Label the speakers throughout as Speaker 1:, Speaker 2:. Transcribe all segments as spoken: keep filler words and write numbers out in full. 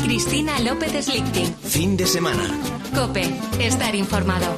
Speaker 1: Cristina López Slichting.
Speaker 2: Fin de semana.
Speaker 1: COPE. Estar informado.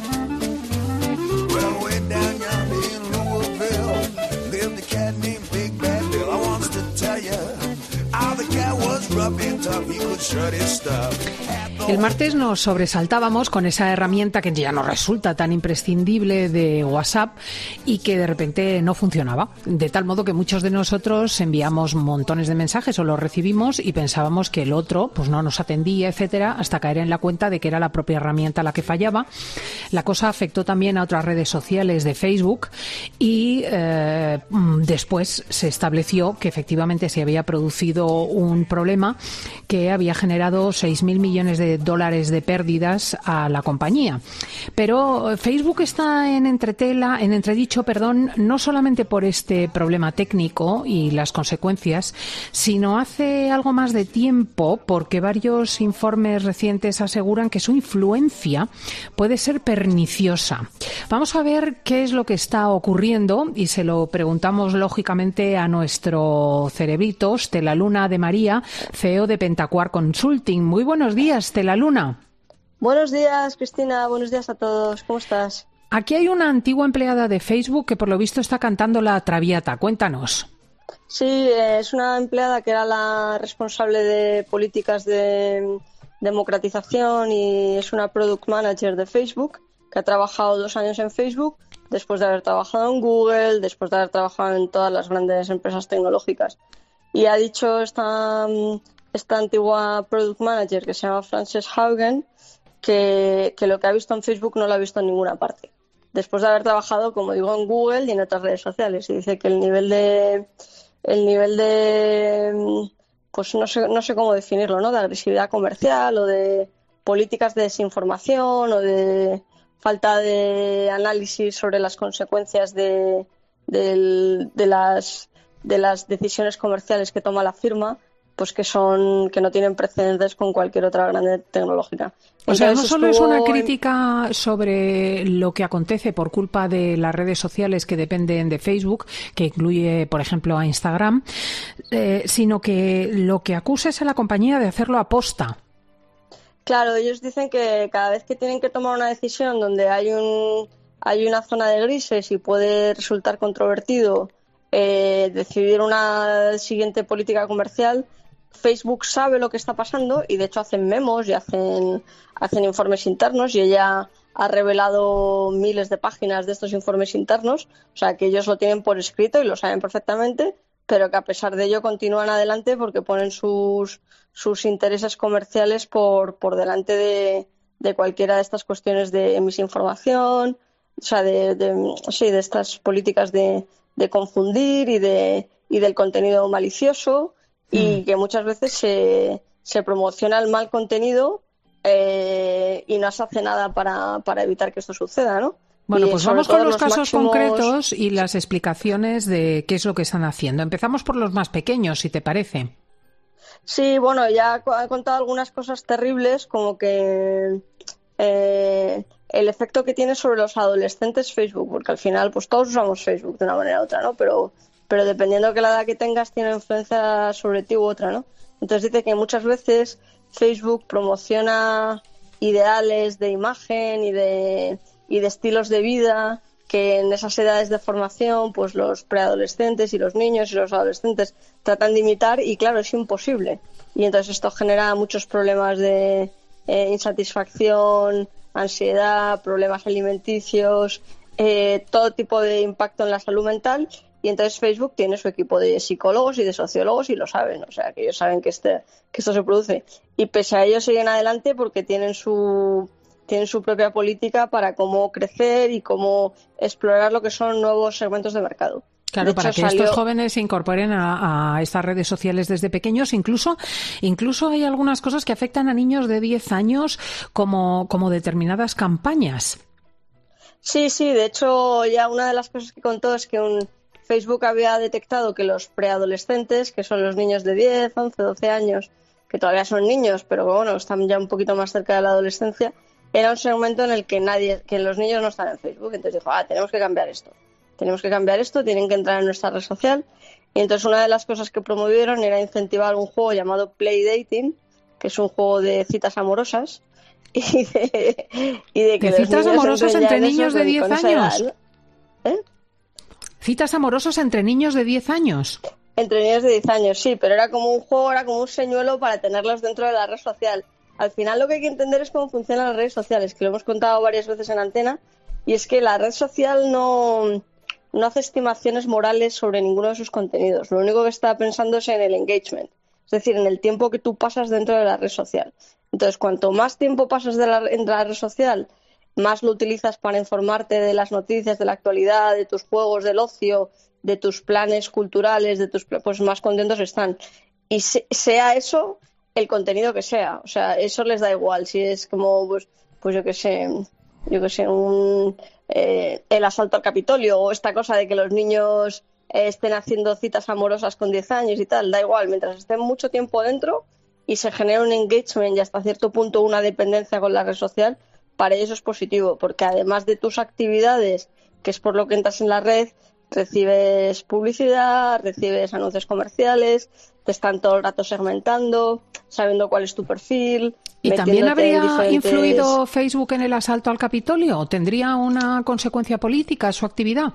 Speaker 3: El martes nos sobresaltábamos con esa herramienta que ya nos resulta tan imprescindible de WhatsApp y que de repente no funcionaba. De tal modo que muchos de nosotros enviamos montones de mensajes o los recibimos y pensábamos que el otro pues no nos atendía, etcétera, hasta caer en la cuenta de que era la propia herramienta la que fallaba. La cosa afectó también a otras redes sociales de Facebook y eh, después se estableció que efectivamente se había producido un problema que había generado seis mil millones de dólares de pérdidas a la compañía. Pero Facebook está en entretela, en entredicho, perdón, no solamente por este problema técnico y las consecuencias, sino hace algo más de tiempo porque varios informes recientes aseguran que su influencia puede ser perniciosa. Vamos a ver qué es lo que está ocurriendo y se lo preguntamos lógicamente a nuestro cerebrito, Stella Luna de María, C E O de Pentacuar Consulting. Muy buenos días, Stella Luna.
Speaker 4: Buenos días, Cristina. Buenos días a todos. ¿Cómo estás?
Speaker 3: Aquí hay una antigua empleada de Facebook que por lo visto está cantando la Traviata. Cuéntanos.
Speaker 4: Sí, es una empleada que era la responsable de políticas de democratización y es una product manager de Facebook que ha trabajado dos años en Facebook después de haber trabajado en Google, después de haber trabajado en todas las grandes empresas tecnológicas. Y ha dicho esta, esta antigua product manager que se llama Frances Haugen que, que lo que ha visto en Facebook no lo ha visto en ninguna parte. Después de haber trabajado, como digo, en Google y en otras redes sociales. Y dice que el nivel de... el nivel de pues no sé, no sé cómo definirlo, ¿no? De agresividad comercial o de políticas de desinformación o de falta de análisis sobre las consecuencias de, de, de las de las decisiones comerciales que toma la firma, pues que son que no tienen precedentes con cualquier otra grande tecnológica.
Speaker 3: O sea, no solo es una
Speaker 4: en...
Speaker 3: crítica sobre lo que acontece por culpa de las redes sociales que dependen de Facebook, que incluye, por ejemplo, a Instagram, eh, sino que lo que acusa es a la compañía de hacerlo aposta.
Speaker 4: Claro, ellos dicen que cada vez que tienen que tomar una decisión donde hay un hay una zona de grises y puede resultar controvertido eh, decidir una siguiente política comercial, Facebook sabe lo que está pasando y de hecho hacen memos y hacen hacen informes internos y ella ha revelado miles de páginas de estos informes internos, o sea que ellos lo tienen por escrito y lo saben perfectamente, pero que a pesar de ello continúan adelante porque ponen sus sus intereses comerciales por por delante de, de cualquiera de estas cuestiones de misinformación, o sea de, de sí de estas políticas de, de confundir y de y del contenido malicioso. Y que muchas veces se, se promociona el mal contenido eh, y no se hace nada para, para evitar que esto suceda, ¿no?
Speaker 3: Bueno,
Speaker 4: y
Speaker 3: pues vamos con los, los casos
Speaker 4: máximos...
Speaker 3: concretos y las explicaciones de qué es lo que están haciendo. Empezamos por los más pequeños, si te parece.
Speaker 4: Sí, bueno, ya he contado algunas cosas terribles, como que eh, el efecto que tiene sobre los adolescentes Facebook, porque al final pues todos usamos Facebook de una manera u otra, ¿no? Pero... pero dependiendo de la edad que tengas tiene influencia sobre ti u otra, ¿no? Entonces dice que muchas veces Facebook promociona ideales de imagen y de y de estilos de vida que en esas edades de formación pues los preadolescentes y los niños y los adolescentes tratan de imitar y claro, es imposible. Y entonces esto genera muchos problemas de eh, insatisfacción, ansiedad, problemas alimenticios, eh, todo tipo de impacto en la salud mental. Y entonces Facebook tiene su equipo de psicólogos y de sociólogos y lo saben, o sea, que ellos saben que este que esto se produce. Y pese a ello siguen adelante porque tienen su tienen su propia política para cómo crecer y cómo explorar lo que son nuevos segmentos de mercado.
Speaker 3: Claro,
Speaker 4: de
Speaker 3: para
Speaker 4: hecho,
Speaker 3: que
Speaker 4: salió...
Speaker 3: estos jóvenes se incorporen a, a estas redes sociales desde pequeños. Incluso incluso hay algunas cosas que afectan a niños de diez años como, como determinadas campañas.
Speaker 4: Sí, sí, de hecho ya una de las cosas que contó es que un Facebook había detectado que los preadolescentes, que son los niños de diez, once, doce años, que todavía son niños, pero bueno, están ya un poquito más cerca de la adolescencia, era un segmento en el que nadie, que los niños no están en Facebook. Entonces dijo, ah, tenemos que cambiar esto. Tenemos que cambiar esto, tienen que entrar en nuestra red social. Y entonces una de las cosas que promovieron era incentivar un juego llamado Play Dating, que es un juego de citas amorosas y de, y de que
Speaker 3: ¿De
Speaker 4: los
Speaker 3: citas
Speaker 4: niños
Speaker 3: amorosas
Speaker 4: entren ya
Speaker 3: entre
Speaker 4: en
Speaker 3: niños
Speaker 4: eso
Speaker 3: de
Speaker 4: con-
Speaker 3: diez
Speaker 4: con esa
Speaker 3: años?
Speaker 4: edad, ¿no? ¿Eh?
Speaker 3: Citas amorosas entre niños de diez años.
Speaker 4: Entre niños de diez años, sí, pero era como un juego, era como un señuelo para tenerlos dentro de la red social. Al final lo que hay que entender es cómo funcionan las redes sociales, que lo hemos contado varias veces en antena, y es que la red social no, no hace estimaciones morales sobre ninguno de sus contenidos. Lo único que está pensando es en el engagement, es decir, en el tiempo que tú pasas dentro de la red social. Entonces, cuanto más tiempo pasas de la, en la red social, más lo utilizas para informarte de las noticias, de la actualidad, de tus juegos, del ocio, de tus planes culturales, de tus pla- pues más contentos están. Y se- sea eso el contenido que sea, o sea, eso les da igual. Si es como, pues, pues yo qué sé, yo qué sé, un eh, el asalto al Capitolio o esta cosa de que los niños eh, estén haciendo citas amorosas con diez años y tal, da igual, mientras estén mucho tiempo dentro y se genera un engagement y hasta cierto punto una dependencia con la red social, para ellos es positivo, porque además de tus actividades, que es por lo que entras en la red, recibes publicidad, recibes anuncios comerciales, te están todo el rato segmentando, sabiendo cuál es tu perfil,
Speaker 3: ¿Y también
Speaker 4: metiéndote en
Speaker 3: habría
Speaker 4: diferentes...
Speaker 3: influido Facebook en el asalto al Capitolio? ¿Tendría una consecuencia política su actividad?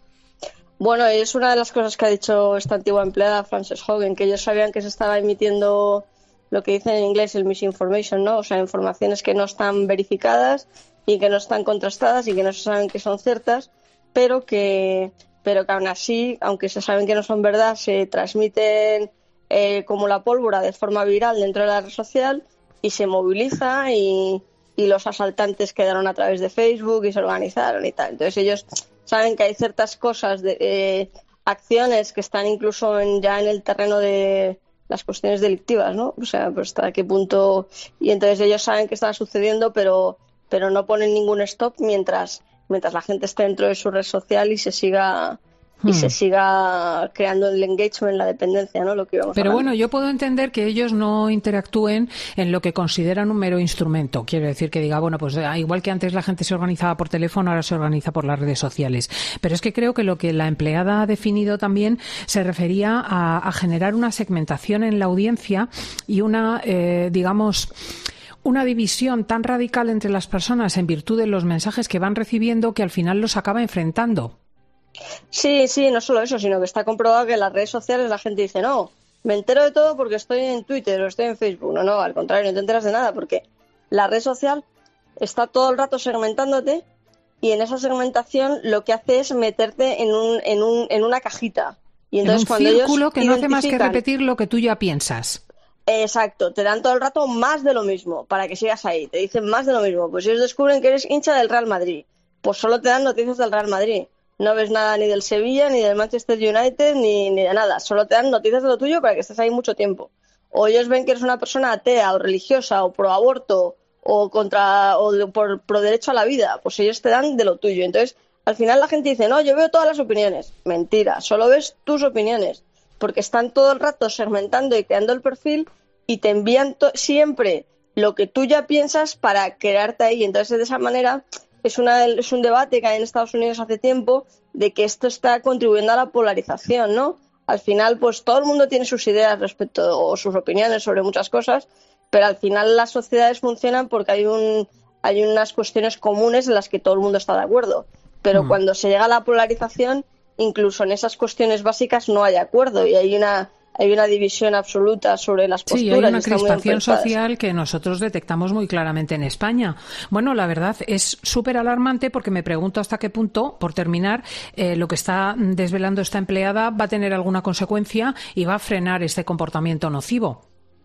Speaker 4: Bueno, es una de las cosas que ha dicho esta antigua empleada, Frances Hogan, que ellos sabían que se estaba emitiendo lo que dicen en inglés el misinformation, ¿no? O sea, informaciones que no están verificadas y que no están contrastadas y que no se saben que son ciertas, pero que, pero que aún así, aunque se saben que no son verdad, se transmiten eh, como la pólvora de forma viral dentro de la red social y se moviliza y, y los asaltantes quedaron a través de Facebook y se organizaron y tal. Entonces ellos saben que hay ciertas cosas, de eh, acciones que están incluso en, ya en el terreno de las cuestiones delictivas, ¿no? O sea, pues hasta qué punto... Y entonces ellos saben que está sucediendo, pero, pero no ponen ningún stop mientras, mientras la gente esté dentro de su red social y se siga... y
Speaker 3: Hmm.
Speaker 4: se siga creando el engagement, la dependencia, ¿no? Lo que íbamos
Speaker 3: Pero
Speaker 4: hablando.
Speaker 3: bueno, yo puedo entender que ellos no interactúen en lo que consideran un mero instrumento. Quiero decir que diga, bueno, pues ah, igual que antes la gente se organizaba por teléfono, ahora se organiza por las redes sociales. Pero es que creo que lo que la empleada ha definido también se refería a, a generar una segmentación en la audiencia y una, eh, digamos, una división tan radical entre las personas en virtud de los mensajes que van recibiendo que al final los acaba enfrentando.
Speaker 4: Sí, sí, no solo eso, sino que está comprobado que en las redes sociales la gente dice, no, me entero de todo porque estoy en Twitter o estoy en Facebook. No, no, al contrario, no te enteras de nada porque la red social está todo el rato segmentándote y en esa segmentación lo que hace es meterte en un, en un, en una cajita. Y
Speaker 3: En
Speaker 4: entonces
Speaker 3: un
Speaker 4: cuando
Speaker 3: círculo
Speaker 4: ellos
Speaker 3: que no hace más que
Speaker 4: identifican...
Speaker 3: repetir lo que tú ya piensas.
Speaker 4: Exacto, te dan todo el rato más de lo mismo para que sigas ahí, te dicen más de lo mismo. Pues si ellos descubren que eres hincha del Real Madrid, pues solo te dan noticias del Real Madrid. No ves nada ni del Sevilla, ni del Manchester United, ni, ni de nada. Solo te dan noticias de lo tuyo para que estés ahí mucho tiempo. O ellos ven que eres una persona atea o religiosa o pro aborto o contra o de- por pro derecho a la vida, pues ellos te dan de lo tuyo. Entonces, al final la gente dice, no, yo veo todas las opiniones. Mentira, solo ves tus opiniones, porque están todo el rato segmentando y creando el perfil y te envían to- siempre lo que tú ya piensas para crearte ahí. Entonces, de esa manera, es, una, es un debate que hay en Estados Unidos hace tiempo de que esto está contribuyendo a la polarización, ¿no? Al final, pues todo el mundo tiene sus ideas respecto o sus opiniones sobre muchas cosas, pero al final las sociedades funcionan porque hay un hay unas cuestiones comunes en las que todo el mundo está de acuerdo. Pero
Speaker 3: Mm.
Speaker 4: cuando se llega a la polarización, incluso en esas cuestiones básicas no hay acuerdo y hay una hay una división absoluta sobre las posturas.
Speaker 3: Sí, hay una
Speaker 4: y están muy
Speaker 3: crispación
Speaker 4: enfrentadas.
Speaker 3: social que nosotros detectamos muy claramente en España. Bueno, la verdad es súper alarmante porque me pregunto hasta qué punto, por terminar, eh, lo que está desvelando esta empleada va a tener alguna consecuencia y va a frenar este comportamiento nocivo.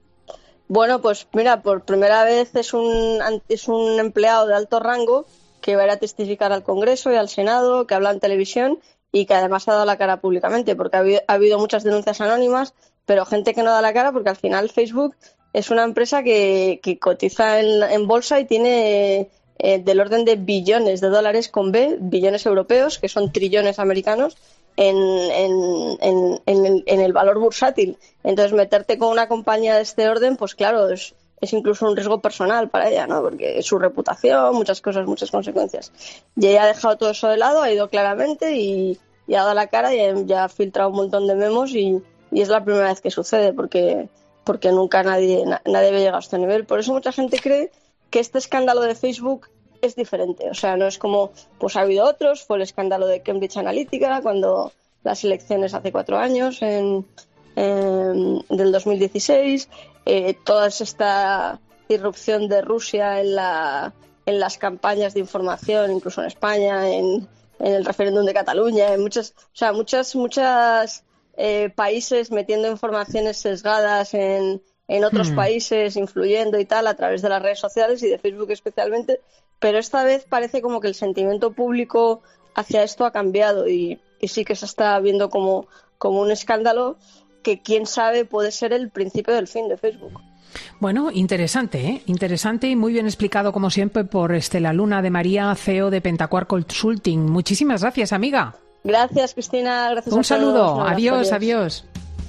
Speaker 4: Bueno, pues mira, por primera vez es un, es un empleado de alto rango que va a ir a testificar al Congreso y al Senado, que habla en televisión y que además ha dado la cara públicamente, porque ha habido, ha habido muchas denuncias anónimas, pero gente que no da la cara porque al final Facebook es una empresa que, que cotiza en, en bolsa y tiene eh, del orden de billones de dólares con B, billones europeos, que son trillones americanos, en, en, en, en, el, en el valor bursátil. Entonces, meterte con una compañía de este orden, pues claro, es, es incluso un riesgo personal para ella, ¿no? Porque su reputación, muchas cosas, muchas consecuencias. Y ella ha dejado todo eso de lado, ha ido claramente y, y ha dado la cara y ya ha filtrado un montón de memos y, y es la primera vez que sucede, porque porque nunca nadie, nadie había llegado a este nivel. Por eso mucha gente cree que este escándalo de Facebook es diferente. O sea, no es como, pues ha habido otros, fue el escándalo de Cambridge Analytica, cuando las elecciones hace cuatro años, en, en del dos mil dieciséis, eh, toda esta irrupción de Rusia en, la, en las campañas de información, incluso en España, en, en el referéndum de Cataluña, en muchas, o sea, muchas, muchas eh, países metiendo informaciones sesgadas en, en otros hmm. países, influyendo y tal, a través de las redes sociales y de Facebook especialmente. Pero esta vez parece como que el sentimiento público hacia esto ha cambiado y, y sí que se está viendo como, como un escándalo que, quién sabe, puede ser el principio del fin de Facebook.
Speaker 3: Bueno, interesante, ¿eh? Interesante y muy bien explicado, como siempre, por Estela Luna de María, C E O de Pentacuar Consulting. Muchísimas gracias, amiga.
Speaker 4: Gracias, Cristina. Gracias
Speaker 3: Un
Speaker 4: a
Speaker 3: saludo.
Speaker 4: todos. Un abrazo.
Speaker 3: Adiós, adiós.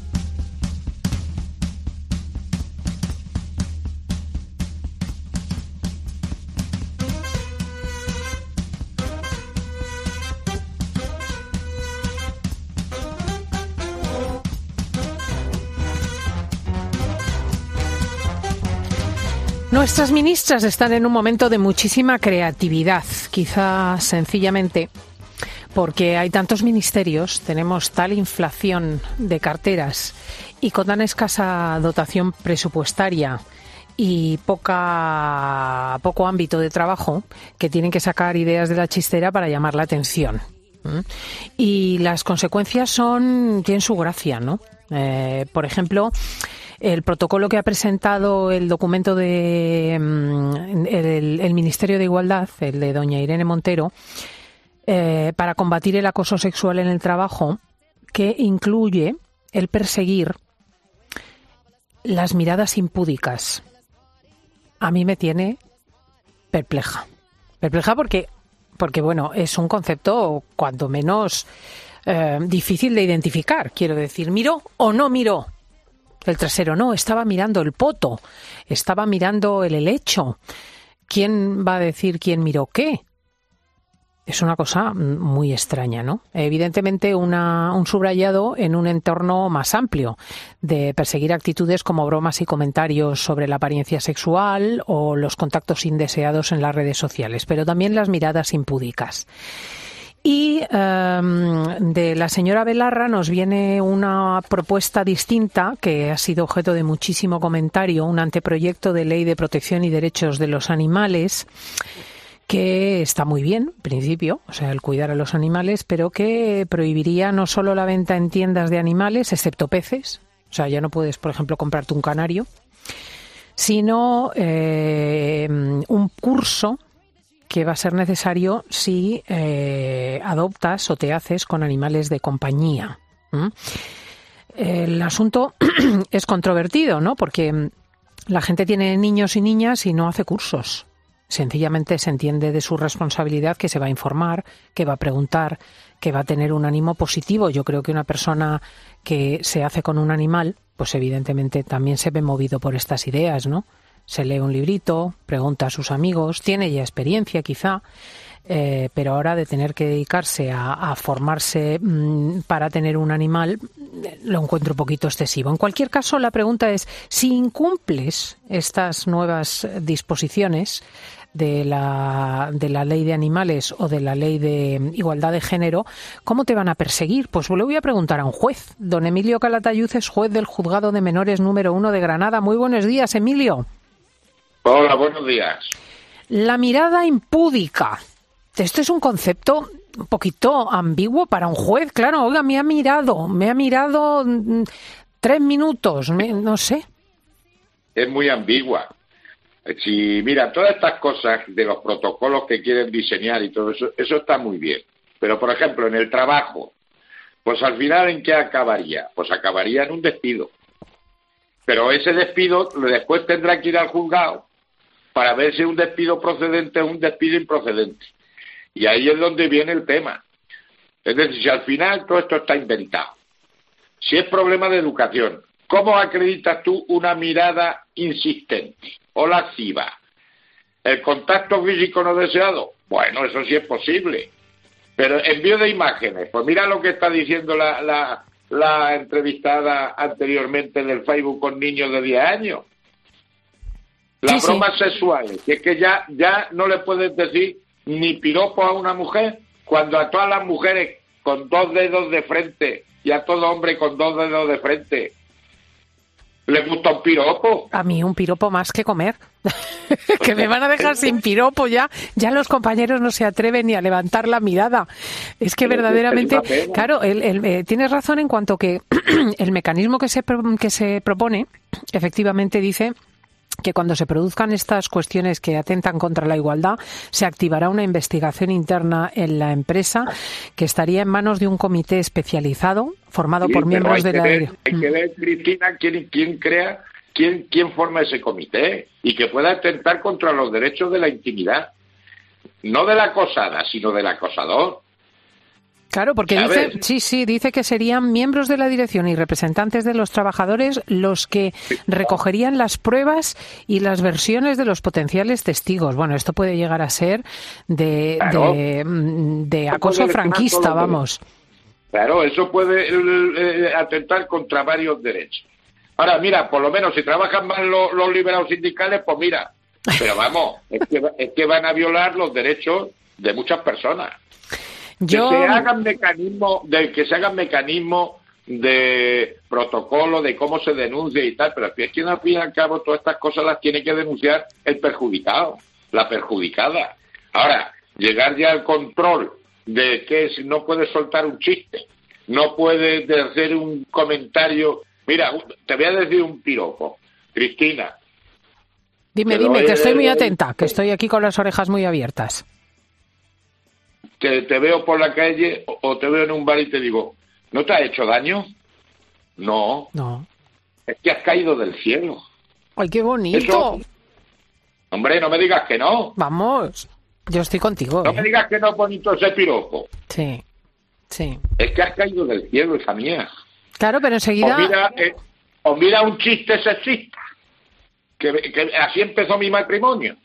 Speaker 3: Nuestras ministras están en un momento de muchísima creatividad, quizá sencillamente porque hay tantos ministerios, tenemos tal inflación de carteras y con tan escasa dotación presupuestaria y poca, poco ámbito de trabajo que tienen que sacar ideas de la chistera para llamar la atención. ¿Mm? Y las consecuencias son, tienen su gracia, ¿no? Eh, por ejemplo, el protocolo que ha presentado el documento de el, el Ministerio de Igualdad, el de doña Irene Montero, eh, para combatir el acoso sexual en el trabajo, que incluye el perseguir las miradas impúdicas, a mí me tiene perpleja. Perpleja porque, porque bueno, es un concepto cuanto menos eh, difícil de identificar. Quiero decir, ¿miró o no miró el trasero? No, estaba mirando el poto, estaba mirando el helecho. ¿Quién va a decir quién miró qué? Es una cosa muy extraña, ¿no? Evidentemente una, un subrayado en un entorno más amplio de perseguir actitudes como bromas y comentarios sobre la apariencia sexual o los contactos indeseados en las redes sociales, pero también las miradas impúdicas. Y um, de la señora Belarra nos viene una propuesta distinta que ha sido objeto de muchísimo comentario, un anteproyecto de ley de protección y derechos de los animales, que está muy bien, en principio, o sea, el cuidar a los animales, pero que prohibiría no solo la venta en tiendas de animales, excepto peces, o sea, ya no puedes, por ejemplo, comprarte un canario, sino eh, un curso que va a ser necesario si eh, adoptas o te haces con animales de compañía. ¿Mm? El asunto es controvertido, ¿no? Porque la gente tiene niños y niñas y no hace cursos. Sencillamente se entiende de su responsabilidad que se va a informar, que va a preguntar, que va a tener un ánimo positivo. Yo creo que una persona que se hace con un animal, pues evidentemente también se ve movido por estas ideas, ¿no? Se lee un librito, pregunta a sus amigos, tiene ya experiencia quizá, eh, pero ahora de tener que dedicarse a, a formarse mmm, para tener un animal, lo encuentro un poquito excesivo. En cualquier caso, la pregunta es, si incumples estas nuevas disposiciones de la, de la ley de animales o de la ley de igualdad de género, ¿cómo te van a perseguir? Pues le voy a preguntar a un juez. Don Emilio Calatayud es juez del Juzgado de Menores número uno de Granada. Muy buenos días, Emilio.
Speaker 2: Hola, buenos días.
Speaker 3: La mirada impúdica. Esto es un concepto un poquito ambiguo para un juez. Claro, oiga, me ha mirado, me ha mirado mm, tres minutos, me, no sé.
Speaker 2: Es muy ambigua. Si, mira, todas estas cosas de los protocolos que quieren diseñar y todo eso, eso está muy bien. Pero, por ejemplo, en el trabajo, pues al final, ¿en qué acabaría? Pues acabaría en un despido. Pero ese despido después tendrá que ir al juzgado para ver si un despido procedente es un despido improcedente. Y ahí es donde viene el tema. Es decir, si al final todo esto está inventado, si es problema de educación, ¿cómo acreditas tú una mirada insistente o lasciva? ¿El contacto físico no deseado? Bueno, eso sí es posible. Pero envío de imágenes, pues mira lo que está diciendo la, la, la entrevistada anteriormente del Facebook con niños de diez años. Las
Speaker 3: sí,
Speaker 2: bromas
Speaker 3: sí.
Speaker 2: sexuales, que es que ya, ya no le puedes decir ni piropo a una mujer, cuando a todas las mujeres con dos dedos de frente y a todo hombre con dos dedos de frente les gusta un piropo.
Speaker 3: A mí un piropo más que comer. Que me van a dejar sin piropo ya. Ya los compañeros no se atreven ni a levantar la mirada. Es que verdaderamente, claro, el, el, eh, tienes razón en cuanto que el mecanismo que se, que se propone efectivamente dice que cuando se produzcan estas cuestiones que atentan contra la igualdad, se activará una investigación interna en la empresa que estaría en manos de un comité especializado formado
Speaker 2: Sí,
Speaker 3: por miembros de
Speaker 2: hay
Speaker 3: la...
Speaker 2: que ver, hay que ver, Cristina, quién, quién crea, quién, quién forma ese comité y que pueda atentar contra los derechos de la intimidad. No de la acosada, sino del acosador.
Speaker 3: Claro, porque
Speaker 2: ¿sabes?
Speaker 3: dice, sí, sí, dice que serían miembros de la dirección y representantes de los trabajadores los que recogerían las pruebas y las versiones de los potenciales testigos. Bueno, esto puede llegar a ser de,
Speaker 2: Claro.
Speaker 3: de, de acoso franquista, vamos.
Speaker 2: Claro, eso puede eh, atentar contra varios derechos. Ahora, mira, por lo menos si trabajan más los, los liberados sindicales, pues mira, pero vamos, es que, es que van a violar los derechos de muchas personas.
Speaker 3: Yo...
Speaker 2: Que se hagan mecanismos, de que se hagan mecanismos de protocolo de cómo se denuncia y tal, pero es que al fin y al cabo todas estas cosas las tiene que denunciar el perjudicado, la perjudicada. Ahora, llegar ya al control de que no puedes soltar un chiste, no puedes hacer un comentario. Mira, te voy a decir un piropo, Cristina.
Speaker 3: Dime, dime, que estoy muy atenta, que estoy aquí con las orejas muy abiertas.
Speaker 2: Que te veo por la calle o, o te veo en un bar y te digo, ¿no te ha hecho daño? No.
Speaker 3: No.
Speaker 2: Es que has caído del cielo.
Speaker 3: ¡Ay, qué bonito!
Speaker 2: Eso... Hombre, no me digas que no.
Speaker 3: Vamos, yo estoy contigo.
Speaker 2: No
Speaker 3: ¿eh?
Speaker 2: me digas que no es bonito ese piropo.
Speaker 3: Sí, sí.
Speaker 2: Es que has caído del cielo, hija mía.
Speaker 3: Claro, pero enseguida...
Speaker 2: O mira, eh, o mira un chiste sexista. Que, que así empezó mi matrimonio.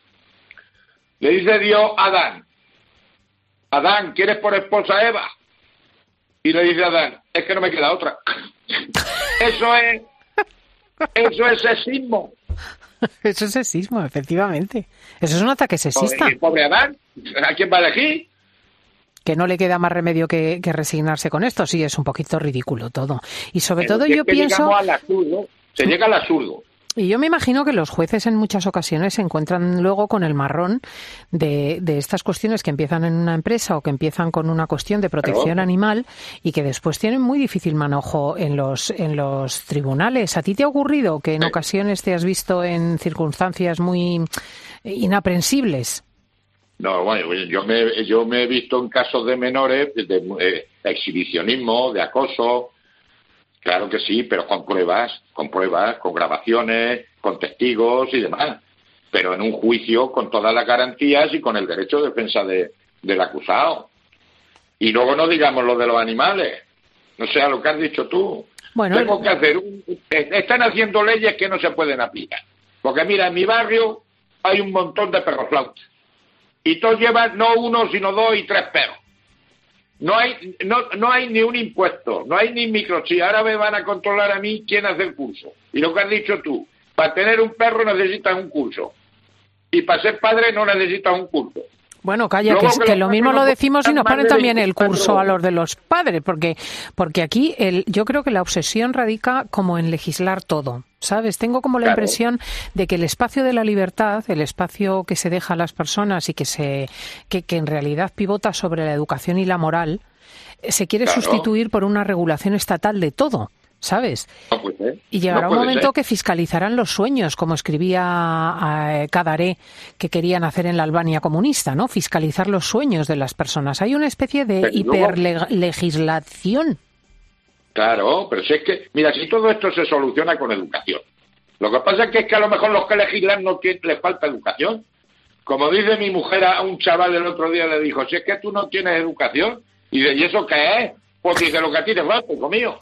Speaker 2: Le dice Dios a Adán, Adán, ¿quieres por esposa a Eva? Y le dice a Adán, es que no me queda otra. Eso es, eso es sexismo.
Speaker 3: Eso es sexismo, efectivamente. Eso es un ataque sexista.
Speaker 2: Pobre, pobre Adán, ¿a quién va a elegir?
Speaker 3: Que no le queda más remedio que, que resignarse con esto. Sí, es un poquito ridículo todo. Y sobre
Speaker 2: Pero
Speaker 3: todo
Speaker 2: si
Speaker 3: yo
Speaker 2: es que
Speaker 3: pienso...
Speaker 2: llegamos al absurdo, se llega al absurdo.
Speaker 3: Y yo me imagino que los jueces en muchas ocasiones se encuentran luego con el marrón de, de estas cuestiones que empiezan en una empresa o que empiezan con una cuestión de protección
Speaker 2: Claro.
Speaker 3: animal y que después tienen muy difícil manojo en los, en los tribunales. ¿A ti te ha ocurrido que en
Speaker 2: Sí.
Speaker 3: ocasiones te has visto en circunstancias muy inaprensibles?
Speaker 2: No, bueno, yo me, yo me he visto en casos de menores, de, de, eh, exhibicionismo, de acoso. Claro que sí, pero con pruebas, con pruebas, con grabaciones, con testigos y demás. Pero en un juicio con todas las garantías y con el derecho de defensa de, del acusado. Y luego no digamos lo de los animales. No sea lo que has dicho tú.
Speaker 3: Bueno,
Speaker 2: Tengo que hacer un... Están haciendo leyes que no se pueden aplicar. Porque mira, en mi barrio hay un montón de perroflautas. Y todos llevan no uno, sino dos y tres perros. No hay no no hay ni un impuesto, no hay ni microchip. Ahora me van a controlar a mí quién hace el curso. Y lo que has dicho tú, para tener un perro necesitas un curso. Y para ser padre no necesitas un curso.
Speaker 3: Bueno, calla,
Speaker 2: Luego
Speaker 3: que,
Speaker 2: que
Speaker 3: que
Speaker 2: los
Speaker 3: lo
Speaker 2: padres
Speaker 3: mismo
Speaker 2: no
Speaker 3: lo decimos y
Speaker 2: puedan
Speaker 3: nos
Speaker 2: más
Speaker 3: ponen
Speaker 2: de
Speaker 3: también el
Speaker 2: veinticuatro
Speaker 3: curso a
Speaker 2: horas.
Speaker 3: los de los padres, porque porque aquí el, yo creo que la obsesión radica como en legislar todo, ¿sabes? Tengo como la
Speaker 2: Claro.
Speaker 3: impresión de que el espacio de la libertad, el espacio que se deja a las personas y que se que, que en realidad pivota sobre la educación y la moral, eh, se quiere
Speaker 2: Claro.
Speaker 3: sustituir por una regulación estatal de todo, ¿sabes?
Speaker 2: No puede ser.
Speaker 3: Y llegará
Speaker 2: No
Speaker 3: un
Speaker 2: puede
Speaker 3: momento
Speaker 2: ser.
Speaker 3: que fiscalizarán los sueños, como escribía eh, Cadaré, que querían hacer en la Albania comunista, ¿no? Fiscalizar los sueños de las personas. Hay una especie de
Speaker 2: Pero luego-
Speaker 3: hiperlegislación.
Speaker 2: Claro, pero si es que, mira, si todo esto se soluciona con educación. Lo que pasa es que, es que a lo mejor los que legislan no tienen, les falta educación. Como dice mi mujer a un chaval el otro día, le dijo, si es que tú no tienes educación, y de, ¿y eso qué es? Pues dice, lo que a ti te falta, hijo mío.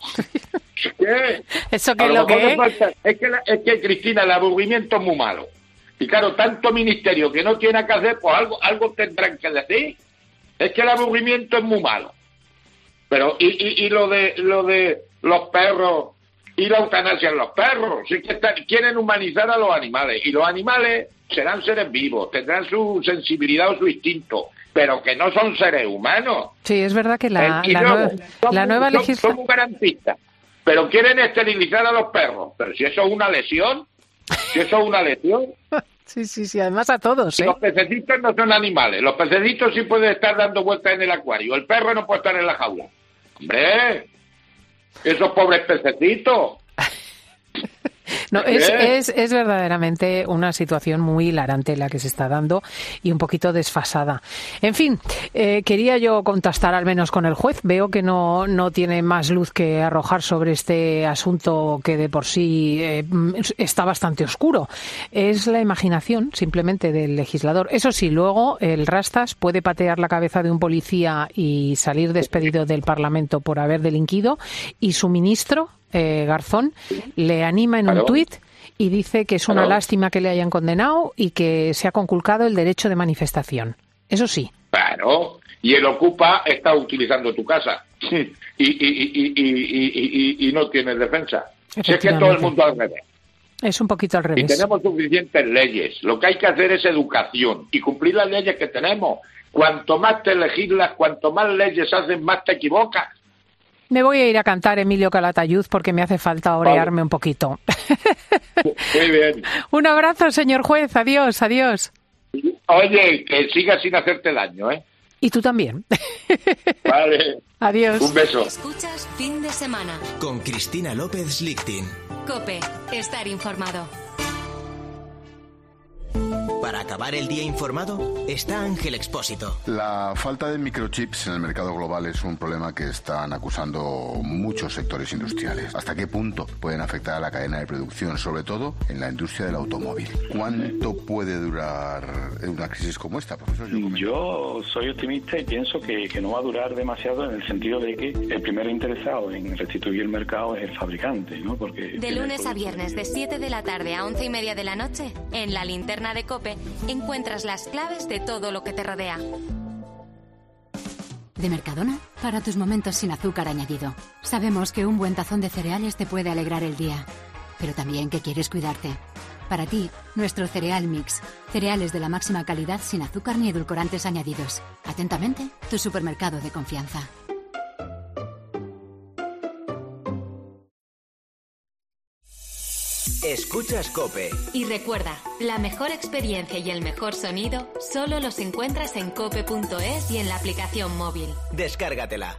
Speaker 2: ¿Qué?
Speaker 3: ¿Eso qué
Speaker 2: A
Speaker 3: es
Speaker 2: lo
Speaker 3: lo
Speaker 2: mejor
Speaker 3: que
Speaker 2: te
Speaker 3: es?
Speaker 2: falta- es que, la- es que, Cristina, el aburrimiento es muy malo. Y claro, tanto ministerio que no tiene que hacer, pues algo, algo tendrán que decir. Es que el aburrimiento es muy malo. Pero, y, y, y lo de lo de los perros y la eutanasia en los perros. Sí que están, quieren humanizar a los animales. Y los animales serán seres vivos, tendrán su sensibilidad o su instinto, pero que no son seres humanos.
Speaker 3: Sí, es verdad que la,
Speaker 2: y
Speaker 3: la,
Speaker 2: luego,
Speaker 3: nueva,
Speaker 2: son,
Speaker 3: la nueva
Speaker 2: son,
Speaker 3: legislación...
Speaker 2: son muy garantistas, pero quieren esterilizar a los perros. Pero si eso es una lesión, si eso es una lesión...
Speaker 3: Sí, sí, sí, además a todos, ¿eh?
Speaker 2: Los pececitos no son animales. Los pececitos sí pueden estar dando vueltas en el acuario. El perro no puede estar en la jaula. ¡Hombre! Esos pobres pececitos.
Speaker 3: No, es, es, es verdaderamente una situación muy hilarante la que se está dando y un poquito desfasada. En fin, eh, quería yo contrastar al menos con el juez. Veo que no, no tiene más luz que arrojar sobre este asunto que de por sí eh, está bastante oscuro. Es la imaginación simplemente del legislador. Eso sí, luego el Rastas puede patear la cabeza de un policía y salir despedido del Parlamento por haber delinquido, y su ministro, Eh, Garzón, le anima en
Speaker 2: ¿Claro?
Speaker 3: un tuit y dice que es una
Speaker 2: ¿Claro?
Speaker 3: lástima que le hayan condenado y que se ha conculcado el derecho de manifestación. Eso sí.
Speaker 2: Claro, y el Ocupa está utilizando tu casa y, y, y, y, y, y, y no tienes defensa. Si es que todo el mundo al revés.
Speaker 3: Es un poquito al
Speaker 2: Y
Speaker 3: revés.
Speaker 2: tenemos suficientes leyes. Lo que hay que hacer es educación y cumplir las leyes que tenemos. Cuanto más te legislas, cuanto más leyes haces, más te equivocas.
Speaker 3: Me voy a ir a cantar Emilio Calatayud porque me hace falta orearme vale. un poquito.
Speaker 2: Muy bien.
Speaker 3: Un abrazo, señor juez. Adiós, adiós.
Speaker 2: Oye, que sigas sin hacerte daño, ¿eh?
Speaker 3: Y tú también.
Speaker 2: Vale.
Speaker 3: Adiós.
Speaker 2: Un beso.
Speaker 1: Escuchas Fin de Semana.
Speaker 5: Con Cristina López Lichting.
Speaker 1: COPE. Estar informado.
Speaker 5: Para acabar el día informado, está Ángel Expósito.
Speaker 6: La falta de microchips en el mercado global es un problema que están acusando muchos sectores industriales. ¿Hasta qué punto pueden afectar a la cadena de producción, sobre todo en la industria del automóvil? ¿Cuánto puede durar una crisis como esta, profesor?
Speaker 7: Yo, Yo soy optimista y pienso que, que no va a durar demasiado, en el sentido de que el primero interesado en restituir el mercado es el fabricante, ¿no? Porque
Speaker 1: de lunes a viernes, de siete de la tarde a once y media de la noche, en la linterna de COPE, encuentras las claves de todo lo que te rodea.
Speaker 8: De Mercadona, para tus momentos sin azúcar añadido. Sabemos que un buen tazón de cereales te puede alegrar el día, pero también que quieres cuidarte. Para ti, nuestro cereal mix. Cereales de la máxima calidad sin azúcar ni edulcorantes añadidos. Atentamente, tu supermercado de confianza.
Speaker 5: Escuchas COPE.
Speaker 1: Y recuerda, la mejor experiencia y el mejor sonido solo los encuentras en cope punto es y en la aplicación móvil.
Speaker 5: Descárgatela.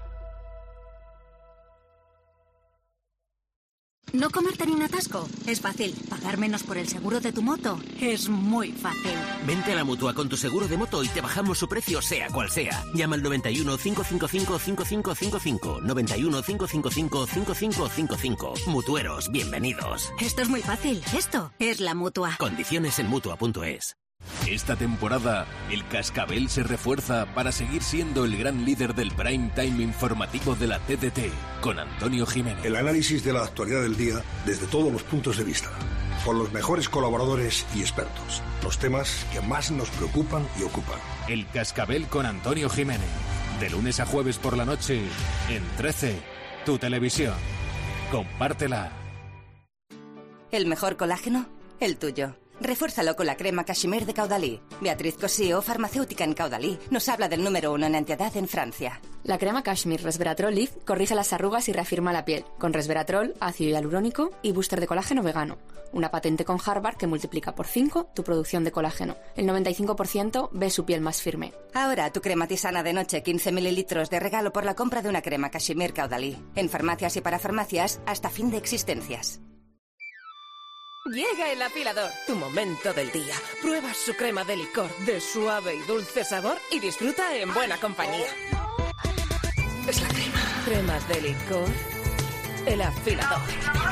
Speaker 9: ¿No comerte ni un atasco? Es fácil. ¿Pagar menos por el seguro de tu moto? Es muy fácil.
Speaker 10: Vente a la Mutua con tu seguro de moto y te bajamos su precio sea cual sea. Llama al noventa y uno, cinco cinco cinco, cinco cinco cinco cinco. noventa y uno, cinco cinco cinco, cinco cinco cinco cinco. Mutueros, bienvenidos.
Speaker 9: Esto es muy fácil. Esto es la Mutua.
Speaker 10: Condiciones en Mutua punto es.
Speaker 11: Esta temporada, el Cascabel se refuerza para seguir siendo el gran líder del prime time informativo de la T D T, con Antonio Jiménez.
Speaker 12: El análisis de la actualidad del día desde todos los puntos de vista, con los mejores colaboradores y expertos, los temas que más nos preocupan y ocupan.
Speaker 11: El Cascabel con Antonio Jiménez, de lunes a jueves por la noche, en trece, tu televisión. Compártela.
Speaker 13: ¿El mejor colágeno? El tuyo. Refuérzalo con la crema Cachemir de Caudalí. Beatriz Cosío, farmacéutica en Caudalí, nos habla del número uno en antiedad en Francia.
Speaker 14: La crema Cachemir Resveratrol Lift corrige las arrugas y reafirma la piel, con resveratrol, ácido hialurónico y booster de colágeno vegano. Una patente con Harvard que multiplica por cinco tu producción de colágeno. El noventa y cinco por ciento ve su piel más firme.
Speaker 13: Ahora tu crema tisana de noche, quince mililitros de regalo por la compra de una crema Cachemir Caudalí. En farmacias y para farmacias hasta fin de existencias.
Speaker 15: Llega el afilador, tu momento del día. Prueba su crema de licor de suave y dulce sabor y disfruta en buena compañía. Es la crema. Cremas de licor. El afilador.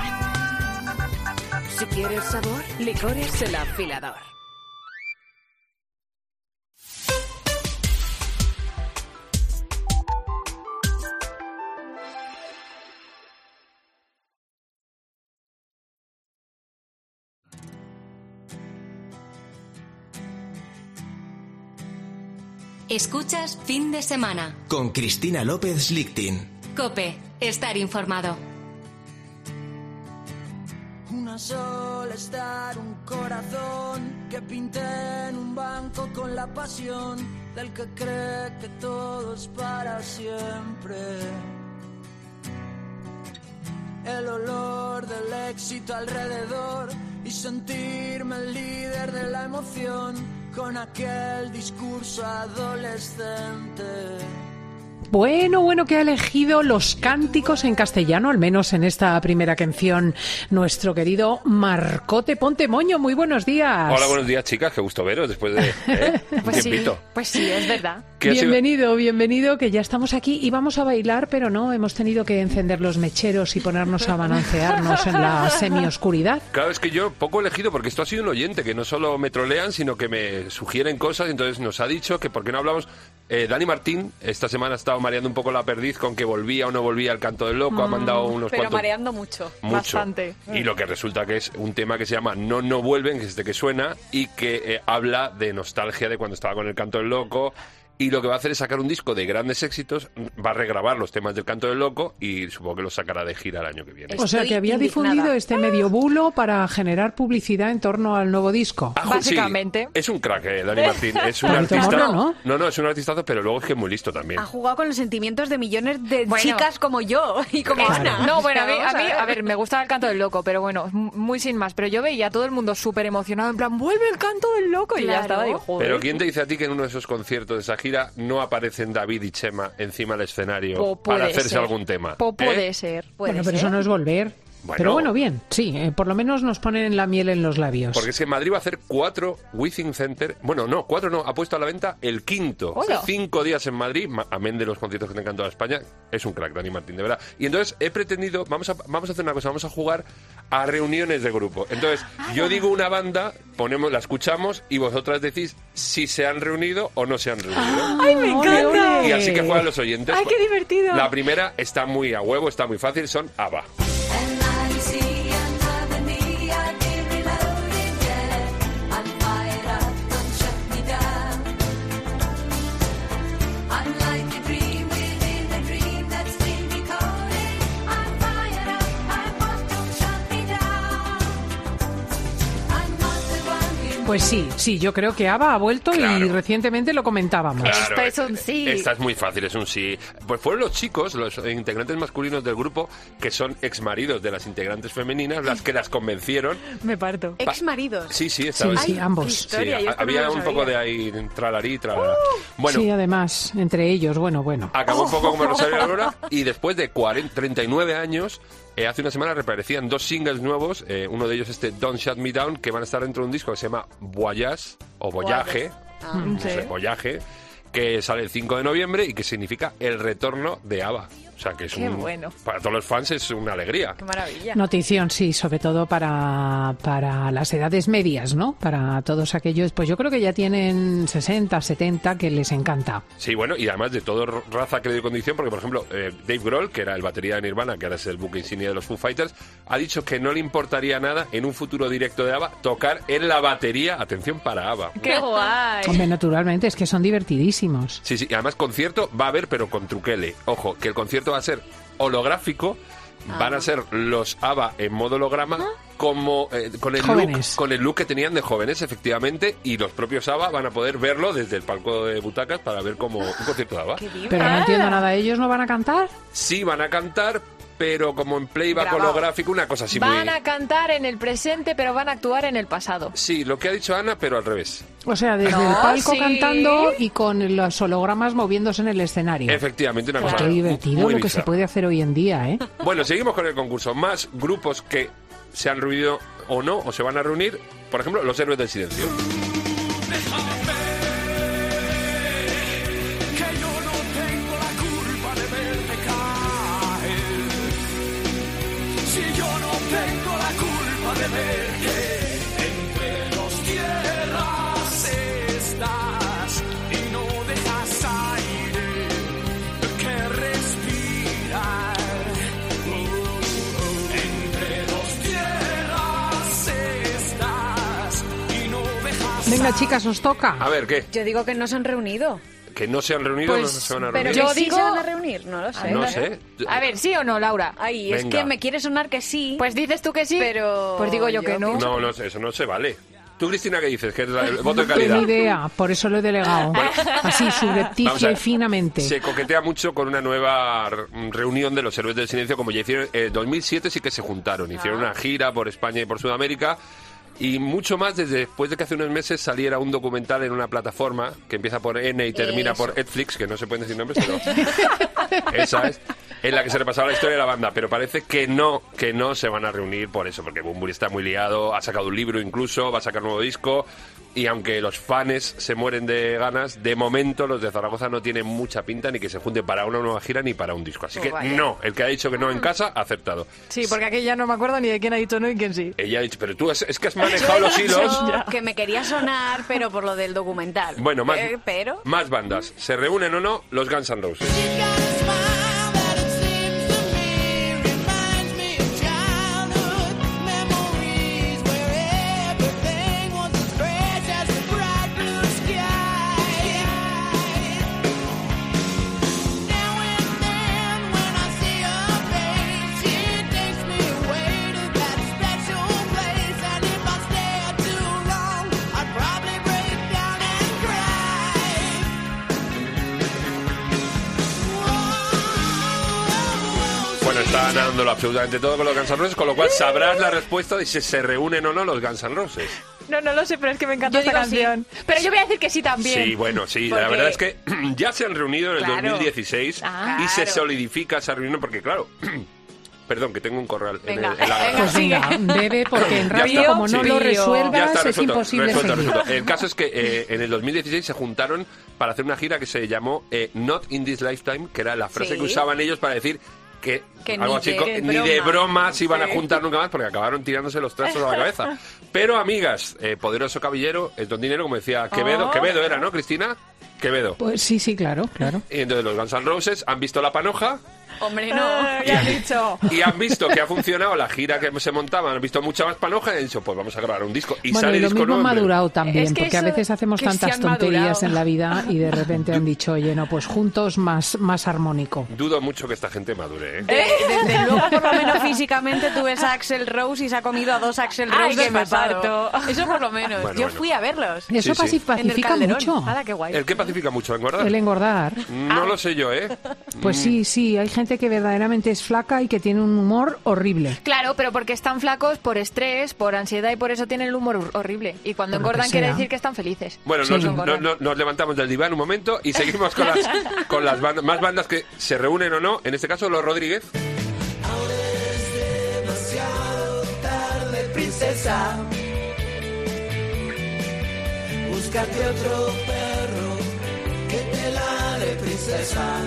Speaker 15: Si quieres sabor, licores el afilador.
Speaker 1: Escuchas Fin de Semana.
Speaker 5: Con Cristina López Lichting.
Speaker 1: COPE. Estar informado.
Speaker 16: solo estar un corazón que pinte en un banco con la pasión del que cree que todo es para siempre. El olor del éxito alrededor y sentirme el líder de la emoción con aquel discurso adolescente.
Speaker 3: Bueno, bueno, que ha elegido los cánticos en castellano, al menos en esta primera canción, nuestro querido Marcote Pontemoño. Muy buenos días.
Speaker 17: Hola, buenos días, chicas. Qué gusto veros después de ¿eh? un
Speaker 18: pues
Speaker 17: tiempito.
Speaker 18: Sí, pues sí, es verdad.
Speaker 3: Bienvenido, bienvenido, que ya estamos aquí y vamos a bailar, pero no, hemos tenido que encender los mecheros y ponernos a balancearnos en la semioscuridad.
Speaker 17: Claro, es que yo poco elegido, porque esto ha sido un oyente, que no solo me trolean, sino que me sugieren cosas, y entonces nos ha dicho que por qué no hablamos... Eh, Dani Martín, esta semana ha estado mareando un poco la perdiz con que volvía o no volvía el Canto del Loco, mm, ha mandado unos
Speaker 18: pero
Speaker 17: cuantos...
Speaker 18: Pero mareando mucho,
Speaker 17: mucho,
Speaker 18: bastante.
Speaker 17: Y lo que resulta que es un tema que se llama No, no vuelven, que es este que suena, y que eh, habla de nostalgia de cuando estaba con el Canto del Loco... Y lo que va a hacer es sacar un disco de grandes éxitos, va a regrabar los temas del Canto del Loco y supongo que los sacará de gira el año que viene.
Speaker 3: O sea, que había
Speaker 18: indignada.
Speaker 3: difundido este medio bulo para generar publicidad en torno al nuevo disco.
Speaker 17: Ah,
Speaker 18: básicamente.
Speaker 17: Sí, es un crack, eh, Dani Martín. Es un
Speaker 3: Tanto
Speaker 17: artista...
Speaker 3: morro, ¿no?
Speaker 17: no, no, es un artistazo, pero luego es que es muy listo también.
Speaker 19: Ha jugado con los sentimientos de millones de
Speaker 18: bueno,
Speaker 19: chicas como yo y como
Speaker 3: claro.
Speaker 19: Ana.
Speaker 18: No, bueno, a mí, a,
Speaker 19: Vamos
Speaker 18: mí, a ver, me gustaba el Canto del Loco, pero bueno, muy sin más. Pero yo veía a todo el mundo súper emocionado, en plan, ¡vuelve el Canto del Loco! Y
Speaker 19: Claro.
Speaker 18: ya estaba, digo, joder.
Speaker 17: Pero ¿quién te dice a ti que en uno de esos conciertos de esa gira no aparecen David y Chema encima del escenario
Speaker 18: Po puede
Speaker 17: para hacerse
Speaker 18: ser.
Speaker 17: algún tema?
Speaker 18: Po puede
Speaker 17: ¿Eh?
Speaker 18: ser.
Speaker 19: Puede
Speaker 3: Bueno, pero
Speaker 19: ser.
Speaker 3: eso no es volver.
Speaker 17: Bueno.
Speaker 3: Pero bueno, bien, sí, eh, por lo menos nos ponen la miel en los labios.
Speaker 17: Porque es que Madrid va a hacer cuatro Withing Center. Bueno, no, cuatro no, ha puesto a la venta el quinto.
Speaker 18: Hola.
Speaker 17: Cinco días en Madrid, ma- amén de los conciertos que te encantan toda España. Es un crack, Dani Martín, de verdad. Y entonces he pretendido, vamos a, vamos a hacer una cosa, vamos a jugar a reuniones de grupo. Entonces, yo digo una banda, ponemos, la escuchamos y vosotras decís si se han reunido o no se han reunido.
Speaker 19: ¡Ay, me encanta!
Speaker 17: Y así que juegan los oyentes.
Speaker 19: ¡Ay, qué divertido!
Speaker 17: La primera está muy a huevo, está muy fácil, son ABBA.
Speaker 3: Pues sí, sí, yo creo que ABBA ha vuelto
Speaker 17: Claro.
Speaker 3: y recientemente lo comentábamos.
Speaker 17: Claro,
Speaker 18: Esto es un sí.
Speaker 17: Esta es muy fácil, es un sí. Pues fueron los chicos, los integrantes masculinos del grupo, que son exmaridos de las integrantes femeninas, las que las convencieron.
Speaker 18: Me parto.
Speaker 19: Ex maridos.
Speaker 17: Sí, sí,
Speaker 3: Sí,
Speaker 17: estaba
Speaker 3: sí,
Speaker 17: sí,
Speaker 3: ambos.
Speaker 19: Historia, yo esto
Speaker 17: había
Speaker 19: no lo
Speaker 17: un poco
Speaker 19: sabía.
Speaker 17: de ahí tralarí, tralalá. Bueno,
Speaker 3: Sí, además, entre ellos, bueno, bueno.
Speaker 17: acabó un poco como Rosario y Aurora y después de cuarenta, treinta y nueve años, eh, hace una semana reaparecían dos singles nuevos, eh, uno de ellos este Don't Shut Me Down, que van a estar dentro de un disco que se llama Voyage o Voyage,
Speaker 19: Ah.
Speaker 17: no sé,
Speaker 18: Sí.
Speaker 17: Voyage, que sale el cinco de noviembre y que significa el retorno de ABBA. O sea, que es
Speaker 18: Qué
Speaker 17: un,
Speaker 18: bueno.
Speaker 17: para todos los fans es una alegría.
Speaker 18: Qué maravilla.
Speaker 3: Notición, sí, sobre todo para, para las edades medias, ¿no? Para todos aquellos, pues yo creo que ya tienen sesenta, setenta, que les encanta.
Speaker 17: Sí, bueno, y además de todo r- raza, credo y condición, porque por ejemplo, eh, Dave Grohl, que era el batería de Nirvana, que ahora es el buque insignia de los Foo Fighters, ha dicho que no le importaría nada en un futuro directo de ABBA tocar en la batería, atención, para ABBA.
Speaker 18: ¡Qué guay!
Speaker 3: Hombre, naturalmente, es que son divertidísimos.
Speaker 17: Sí, sí, y además concierto va a haber, pero con truquele. Ojo, que el concierto va a ser holográfico, van a ser los ABBA en modo holograma, como eh, con el
Speaker 3: Jóvenes.
Speaker 17: look con el look que tenían de jóvenes, efectivamente, y los propios ABBA van a poder verlo desde el palco de butacas para ver como un concierto de ABBA.
Speaker 3: Pero no entiendo nada, ¿ellos no van a cantar?
Speaker 17: Sí, van a cantar, pero como en playback
Speaker 18: Grabado.
Speaker 17: holográfico, una cosa así muy...
Speaker 18: Van a cantar en el presente, pero van a actuar en el pasado.
Speaker 17: Sí, lo que ha dicho Ana, pero al revés.
Speaker 3: O sea, desde
Speaker 18: No,
Speaker 3: el palco
Speaker 18: sí.
Speaker 3: cantando y con los hologramas moviéndose en el escenario.
Speaker 17: Efectivamente, una
Speaker 3: Pues
Speaker 17: cosa
Speaker 3: qué divertido
Speaker 17: muy
Speaker 3: lo que se
Speaker 17: bizarra.
Speaker 3: puede hacer hoy en día, ¿eh?
Speaker 17: Bueno, seguimos con el concurso. Más grupos que se han reunido o no, o se van a reunir. Por ejemplo, los Héroes del Silencio.
Speaker 16: Que yo no tengo la culpa de verte caer. Si yo no tengo la culpa de ver que entre dos tierras estás y no dejas aire que respirar. Entre dos tierras estás y no dejas
Speaker 3: Venga, chicas, os toca.
Speaker 17: A ver, ¿qué?
Speaker 19: Yo digo que no se han reunido.
Speaker 17: que no se han reunido
Speaker 19: Pues,
Speaker 17: no se van a
Speaker 19: pero
Speaker 17: reunir.
Speaker 19: yo digo... ¿Se van a reunir? No lo sé.
Speaker 17: No sé.
Speaker 19: A ver, ¿sí o no, Laura? Ay, es
Speaker 17: Venga.
Speaker 19: que me quiere sonar que sí.
Speaker 18: Pues dices tú que sí,
Speaker 19: pero...
Speaker 18: pues digo yo que no.
Speaker 17: No, no, eso no se vale. Tú, Cristina, ¿qué dices? Que es el voto de
Speaker 3: Qué
Speaker 17: calidad.
Speaker 3: idea, por eso lo he delegado. Así,
Speaker 17: Vamos a
Speaker 3: subrepticia y
Speaker 17: ver.
Speaker 3: finamente.
Speaker 17: Se coquetea mucho con una nueva re- reunión de los héroes del silencio, como ya hicieron en dos mil siete, sí que se juntaron, hicieron una gira por España y por Sudamérica, y mucho más desde después de que hace unos meses saliera un documental en una plataforma que empieza por N y termina
Speaker 19: Eso.
Speaker 17: por Netflix, que no se pueden decir nombres, pero esa es, en la que se repasaba la historia de la banda, pero parece que no, que no se van a reunir por eso, porque Bunbury está muy liado, ha sacado un libro incluso, va a sacar un nuevo disco, y aunque los fans se mueren de ganas, de momento los de Zaragoza no tienen mucha pinta ni que se junten para una nueva gira ni para un disco. Así
Speaker 18: Oh,
Speaker 17: que
Speaker 18: vaya.
Speaker 17: no, el que ha dicho que no en casa, ha aceptado.
Speaker 18: Sí, porque aquí ya no me acuerdo ni de quién ha dicho no y quién sí.
Speaker 17: Ella ha dicho, pero tú es, es que has manejado
Speaker 19: Yo he
Speaker 17: los
Speaker 19: dicho
Speaker 17: hilos.
Speaker 19: que me quería sonar, pero por lo del documental.
Speaker 17: Bueno, más,
Speaker 19: Eh, pero...
Speaker 17: más bandas. ¿Se reúnen o no los Guns N' Roses? Bueno, está ganándolo absolutamente todo con los Guns N' Roses, con lo cual sabrás la respuesta de si se reúnen o no los Guns N' Roses.
Speaker 18: No, no lo sé, pero es que me encanta
Speaker 19: Yo
Speaker 18: esta
Speaker 19: digo sí.
Speaker 18: canción. Pero yo voy a decir que sí también.
Speaker 17: Sí, bueno, sí,
Speaker 18: Porque-
Speaker 17: la verdad es que ya se han reunido en el
Speaker 18: Claro.
Speaker 17: dos mil dieciséis
Speaker 18: Ah,
Speaker 17: y se
Speaker 18: claro.
Speaker 17: solidifica esa reunión porque, claro, perdón, que tengo un corral en,
Speaker 18: Venga,
Speaker 17: el- en la
Speaker 18: venga,
Speaker 17: garganta.
Speaker 3: Pues venga, bebe, porque en
Speaker 17: Ya
Speaker 3: radio,
Speaker 17: está,
Speaker 3: como no
Speaker 17: sí.
Speaker 3: lo
Speaker 17: Ya
Speaker 3: resuelvas,
Speaker 17: está,
Speaker 3: es
Speaker 17: resuelto,
Speaker 3: imposible
Speaker 17: resuelto,
Speaker 3: seguir.
Speaker 17: resuelto. El caso es que eh, en el dos mil dieciséis se juntaron para hacer una gira que se llamó eh, Not in this Lifetime, que era la frase
Speaker 19: Sí.
Speaker 17: que usaban ellos para decir que,
Speaker 19: Que
Speaker 17: algo
Speaker 19: ni
Speaker 17: así,
Speaker 19: de
Speaker 17: co- ni de
Speaker 19: broma.
Speaker 17: broma se iban a
Speaker 19: Sí.
Speaker 17: juntar nunca más porque acabaron tirándose los trastos a la cabeza. Pero, amigas, eh, Poderoso Caballero, el don dinero, como decía Quevedo,
Speaker 3: Oh.
Speaker 17: Quevedo era, ¿no, Cristina? Quevedo.
Speaker 3: Pues sí, sí, claro, claro.
Speaker 17: Y entonces los Guns N' Roses han visto la panoja
Speaker 19: Hombre, no.
Speaker 18: Ah, ya has dicho.
Speaker 17: y han visto que ha funcionado la gira que se montaba, han visto mucha más panoja y han dicho, pues vamos a grabar un disco. Y
Speaker 3: Bueno,
Speaker 17: sale
Speaker 3: y lo
Speaker 17: disco
Speaker 3: mismo ha
Speaker 17: nuevo en breve.
Speaker 3: madurado también,
Speaker 18: Es que
Speaker 3: porque a
Speaker 18: eso-
Speaker 3: veces hacemos
Speaker 18: que sí
Speaker 3: tantas
Speaker 18: han
Speaker 3: tonterías
Speaker 18: madurado.
Speaker 3: en la vida y de repente han dicho, oye, no, pues juntos más, más armónico.
Speaker 17: Dudo mucho que esta gente madure, ¿eh?
Speaker 19: De- desde luego, por lo menos físicamente, tú ves a Axel Rose y se ha comido a dos Axel Rose
Speaker 18: Ay, que
Speaker 19: del
Speaker 18: me
Speaker 19: pasado.
Speaker 18: parto.
Speaker 19: Eso por lo menos.
Speaker 17: Bueno,
Speaker 19: Yo
Speaker 17: bueno.
Speaker 19: fui a verlos.
Speaker 3: Eso
Speaker 17: Sí, sí.
Speaker 3: paci-
Speaker 19: En el
Speaker 3: pacifica
Speaker 19: Calderón.
Speaker 3: mucho.
Speaker 18: Hala, qué guay.
Speaker 17: ¿El qué pacifica mucho? ¿Engordar?
Speaker 3: El engordar.
Speaker 17: No lo sé yo, ¿eh?
Speaker 3: Pues sí, sí, hay gente que verdaderamente es flaca y que tiene un humor horrible.
Speaker 18: Claro, pero porque están flacos por estrés, por ansiedad y por eso tienen el humor hor- horrible. Y cuando
Speaker 3: Por lo que
Speaker 18: engordan quiere
Speaker 3: sea.
Speaker 18: decir que están felices.
Speaker 17: Bueno,
Speaker 3: Sí.
Speaker 17: nos,
Speaker 18: Engordan.
Speaker 17: no- no- nos levantamos del diván un momento y seguimos con las, con las bandas, más bandas que se reúnen o no. En este caso, los Rodríguez.
Speaker 16: Demasiado tarde, princesa. Búscate otro perro que te ladre, princesa.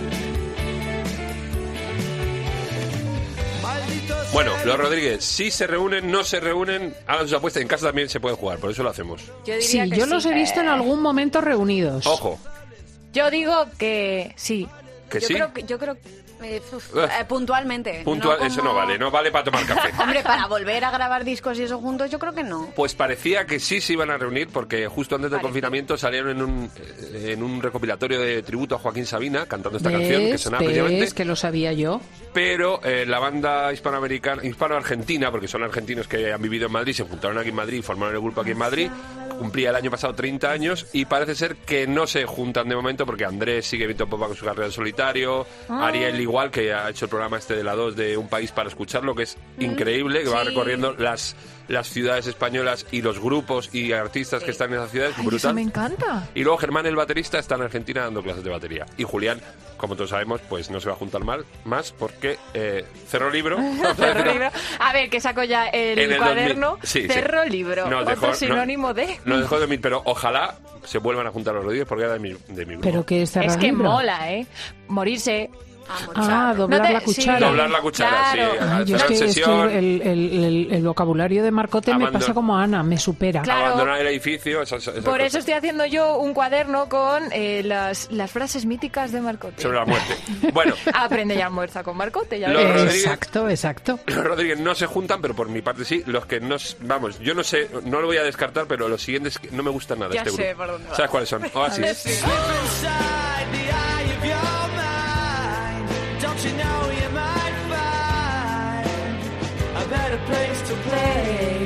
Speaker 16: Maldito
Speaker 17: Bueno, los Rodríguez, si se reúnen, no se reúnen, hagan sus apuestas. En casa también se puede jugar, por eso lo hacemos.
Speaker 19: Yo diría
Speaker 3: Sí,
Speaker 19: que
Speaker 3: yo
Speaker 19: sí.
Speaker 3: los he visto en algún momento reunidos.
Speaker 17: Ojo,
Speaker 18: Yo digo que sí.
Speaker 17: que
Speaker 19: Yo
Speaker 17: sí.
Speaker 19: creo que, yo creo que, eh, uf,
Speaker 17: Uf.
Speaker 19: eh, puntualmente.
Speaker 17: Puntual,
Speaker 19: no
Speaker 17: eso
Speaker 19: como-
Speaker 17: no vale, no vale para tomar café.
Speaker 19: Hombre, para volver a grabar discos y eso juntos, yo creo que no.
Speaker 17: Pues parecía que sí se iban a reunir porque justo antes del
Speaker 19: Parece.
Speaker 17: confinamiento salieron en un, eh, en un recopilatorio de tributo a Joaquín Sabina cantando esta
Speaker 3: ¿Ves?
Speaker 17: canción que sonaba
Speaker 3: ¿Ves?
Speaker 17: precisamente.
Speaker 3: Que lo sabía yo.
Speaker 17: Pero eh, la banda hispanoamericana, hispano-argentina, porque son argentinos que han vivido en Madrid, se juntaron aquí en Madrid y formaron el grupo aquí en Madrid, cumplía el año pasado treinta años y parece ser que no se juntan de momento porque Andrés sigue viento popa con su carrera en solitario,
Speaker 18: Ah.
Speaker 17: Ariel igual, que ha hecho el programa este de la dos de Un País para Escucharlo, que es increíble, que va
Speaker 19: sí.
Speaker 17: recorriendo las, las ciudades españolas y los grupos y artistas que están en esas ciudades,
Speaker 18: Ay, eso
Speaker 17: brutal.
Speaker 18: me encanta.
Speaker 17: Y luego Germán, el baterista, está en Argentina dando clases de batería. Y Julián, como todos sabemos, pues no se va a juntar mal, más porque eh, cerró libro.
Speaker 18: Cerro libro. A ver, que saco ya el,
Speaker 17: En el
Speaker 18: cuaderno.
Speaker 17: dos mil sí, sí.
Speaker 18: Cerro libro.
Speaker 17: Nos
Speaker 18: Otro
Speaker 17: dejó- no-
Speaker 18: sinónimo de...
Speaker 17: No dejó de mí, pero ojalá se vuelvan a juntar los Rodríguez porque era de mi, de mi grupo.
Speaker 3: Pero que es cerrar
Speaker 18: Es que
Speaker 3: libro.
Speaker 18: mola, ¿eh? Morirse,
Speaker 3: Ah, doblar
Speaker 18: No te-
Speaker 3: la cuchara.
Speaker 18: sí.
Speaker 17: Doblar la cuchara,
Speaker 18: Claro.
Speaker 17: sí.
Speaker 3: Ay,
Speaker 17: Al
Speaker 3: yo es
Speaker 17: cerrar
Speaker 3: que, es que
Speaker 17: sesión,
Speaker 3: el, el- el- el vocabulario de Marcote me
Speaker 17: Abandon-
Speaker 3: pasa como a Ana, me supera.
Speaker 18: Claro.
Speaker 17: abandonar el edificio, esas, esas
Speaker 18: Por
Speaker 17: cosas.
Speaker 18: eso estoy haciendo yo un cuaderno con eh, las, las frases míticas de Marcote.
Speaker 17: Sobre la muerte. Bueno,
Speaker 18: Aprende ya almuerza con Marcote, ya
Speaker 17: Los
Speaker 18: ves.
Speaker 17: Rodríguez-
Speaker 3: Exacto, exacto.
Speaker 17: los Rodríguez no se juntan, pero por mi parte sí. Los que no, s- vamos, yo no sé, no lo voy a descartar, pero los siguientes que no me gustan nada.
Speaker 19: Ya
Speaker 17: este
Speaker 19: sé
Speaker 17: grupo.
Speaker 19: por dónde va.
Speaker 17: ¿Sabes cuáles son? Oasis.
Speaker 16: Inside the eye of your mind, don't you know you might find a better place to play?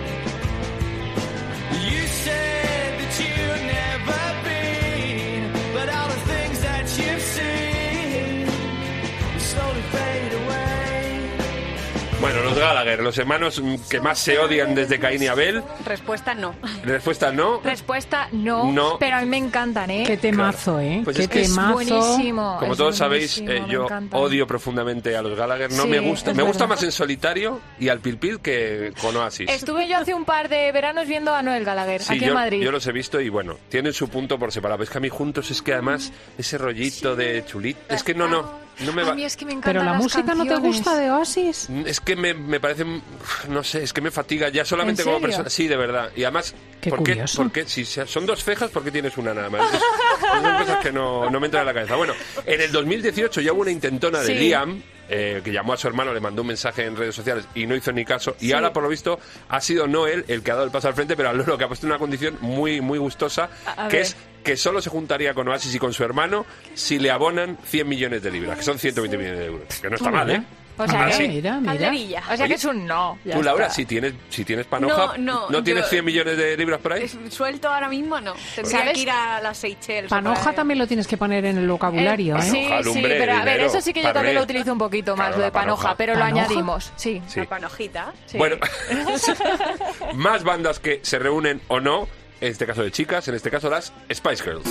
Speaker 16: You said that you've never been, but all the things that you've seen slowly fade away.
Speaker 17: Bueno, los Gallagher, los hermanos mm, que más se odian desde Caín y Abel.
Speaker 19: Respuesta no.
Speaker 17: Respuesta no.
Speaker 18: Respuesta no,
Speaker 17: No.
Speaker 18: pero a mí me encantan, ¿eh?
Speaker 3: Qué temazo, ¿eh?
Speaker 17: Pues
Speaker 3: Qué
Speaker 17: es que es
Speaker 3: temazo.
Speaker 18: buenísimo.
Speaker 17: Como
Speaker 18: es
Speaker 17: todos sabéis,
Speaker 18: buenísimo,
Speaker 17: eh,
Speaker 18: me
Speaker 17: yo
Speaker 18: encantan.
Speaker 17: odio profundamente a los Gallagher. No
Speaker 18: Sí,
Speaker 17: me gusta.
Speaker 18: es
Speaker 17: Me gusta
Speaker 18: verdad.
Speaker 17: más en solitario y al Pil Pil que con Oasis.
Speaker 18: Estuve yo hace un par de veranos viendo a Noel Gallagher,
Speaker 17: Sí,
Speaker 18: aquí
Speaker 17: yo,
Speaker 18: en Madrid.
Speaker 17: yo los he visto y bueno, tienen su punto por separado. Pero es que a mí juntos es que además ese rollito de chulito, es que no, no, no me
Speaker 18: A
Speaker 17: va.
Speaker 18: mí es que me encantan
Speaker 3: Pero la
Speaker 18: las
Speaker 3: música no te
Speaker 18: canciones.
Speaker 3: gusta de Oasis.
Speaker 17: Es que me, me parece, no sé, es que me fatiga ya solamente
Speaker 18: ¿En
Speaker 17: como
Speaker 18: serio?
Speaker 17: persona. Sí, de verdad. Y además,
Speaker 3: Qué
Speaker 17: ¿por qué?
Speaker 3: curioso.
Speaker 17: ¿Por qué? Si se- son dos cejas, ¿por qué tienes una nada más? Es- son cosas que no, no me entran en la cabeza. Bueno, en el dos mil dieciocho ya hubo una intentona de
Speaker 18: Sí.
Speaker 17: Liam, eh, que llamó a su hermano, le mandó un mensaje en redes sociales y no hizo ni caso. Y
Speaker 18: Sí.
Speaker 17: ahora, por lo visto, ha sido Noel el que ha dado el paso al frente, pero al loro que ha puesto una condición muy, muy gustosa,
Speaker 18: A- a
Speaker 17: que
Speaker 18: ver.
Speaker 17: es que solo se juntaría con Oasis y con su hermano si le abonan cien millones de libras, que son ciento veinte millones de euros. Que no está
Speaker 3: Mira.
Speaker 17: mal, ¿eh?
Speaker 18: O sea,
Speaker 17: Ah,
Speaker 18: que-
Speaker 17: sí.
Speaker 3: Mira, mira.
Speaker 19: Calderilla.
Speaker 18: O sea
Speaker 17: Oye,
Speaker 18: que es un no. ya
Speaker 17: Tú, Laura,
Speaker 18: está.
Speaker 17: si tienes, si tienes panoja,
Speaker 19: No, no,
Speaker 17: tienes
Speaker 19: yo-
Speaker 17: cien millones de libras por ahí?
Speaker 19: Es- Suelto ahora mismo no. Tendría
Speaker 18: ¿Sabes?
Speaker 19: que ir a las Seychelles.
Speaker 3: Panoja
Speaker 19: o-
Speaker 3: también lo tienes que poner en el vocabulario,
Speaker 18: Eh,
Speaker 3: ¿eh?
Speaker 18: Sí,
Speaker 17: Panoja,
Speaker 18: sí,
Speaker 17: lumbre,
Speaker 18: pero a ver,
Speaker 17: dinero,
Speaker 18: eso sí que yo
Speaker 17: parné.
Speaker 18: también lo utilizo un poquito más,
Speaker 17: Claro,
Speaker 18: lo de
Speaker 17: la panoja.
Speaker 18: panoja, pero
Speaker 3: ¿Panoja?
Speaker 18: lo añadimos. Sí.
Speaker 17: Sí.
Speaker 19: La panojita.
Speaker 18: sí.
Speaker 17: Bueno, más bandas que se reúnen o no, en este caso de chicas, en este caso las Spice Girls.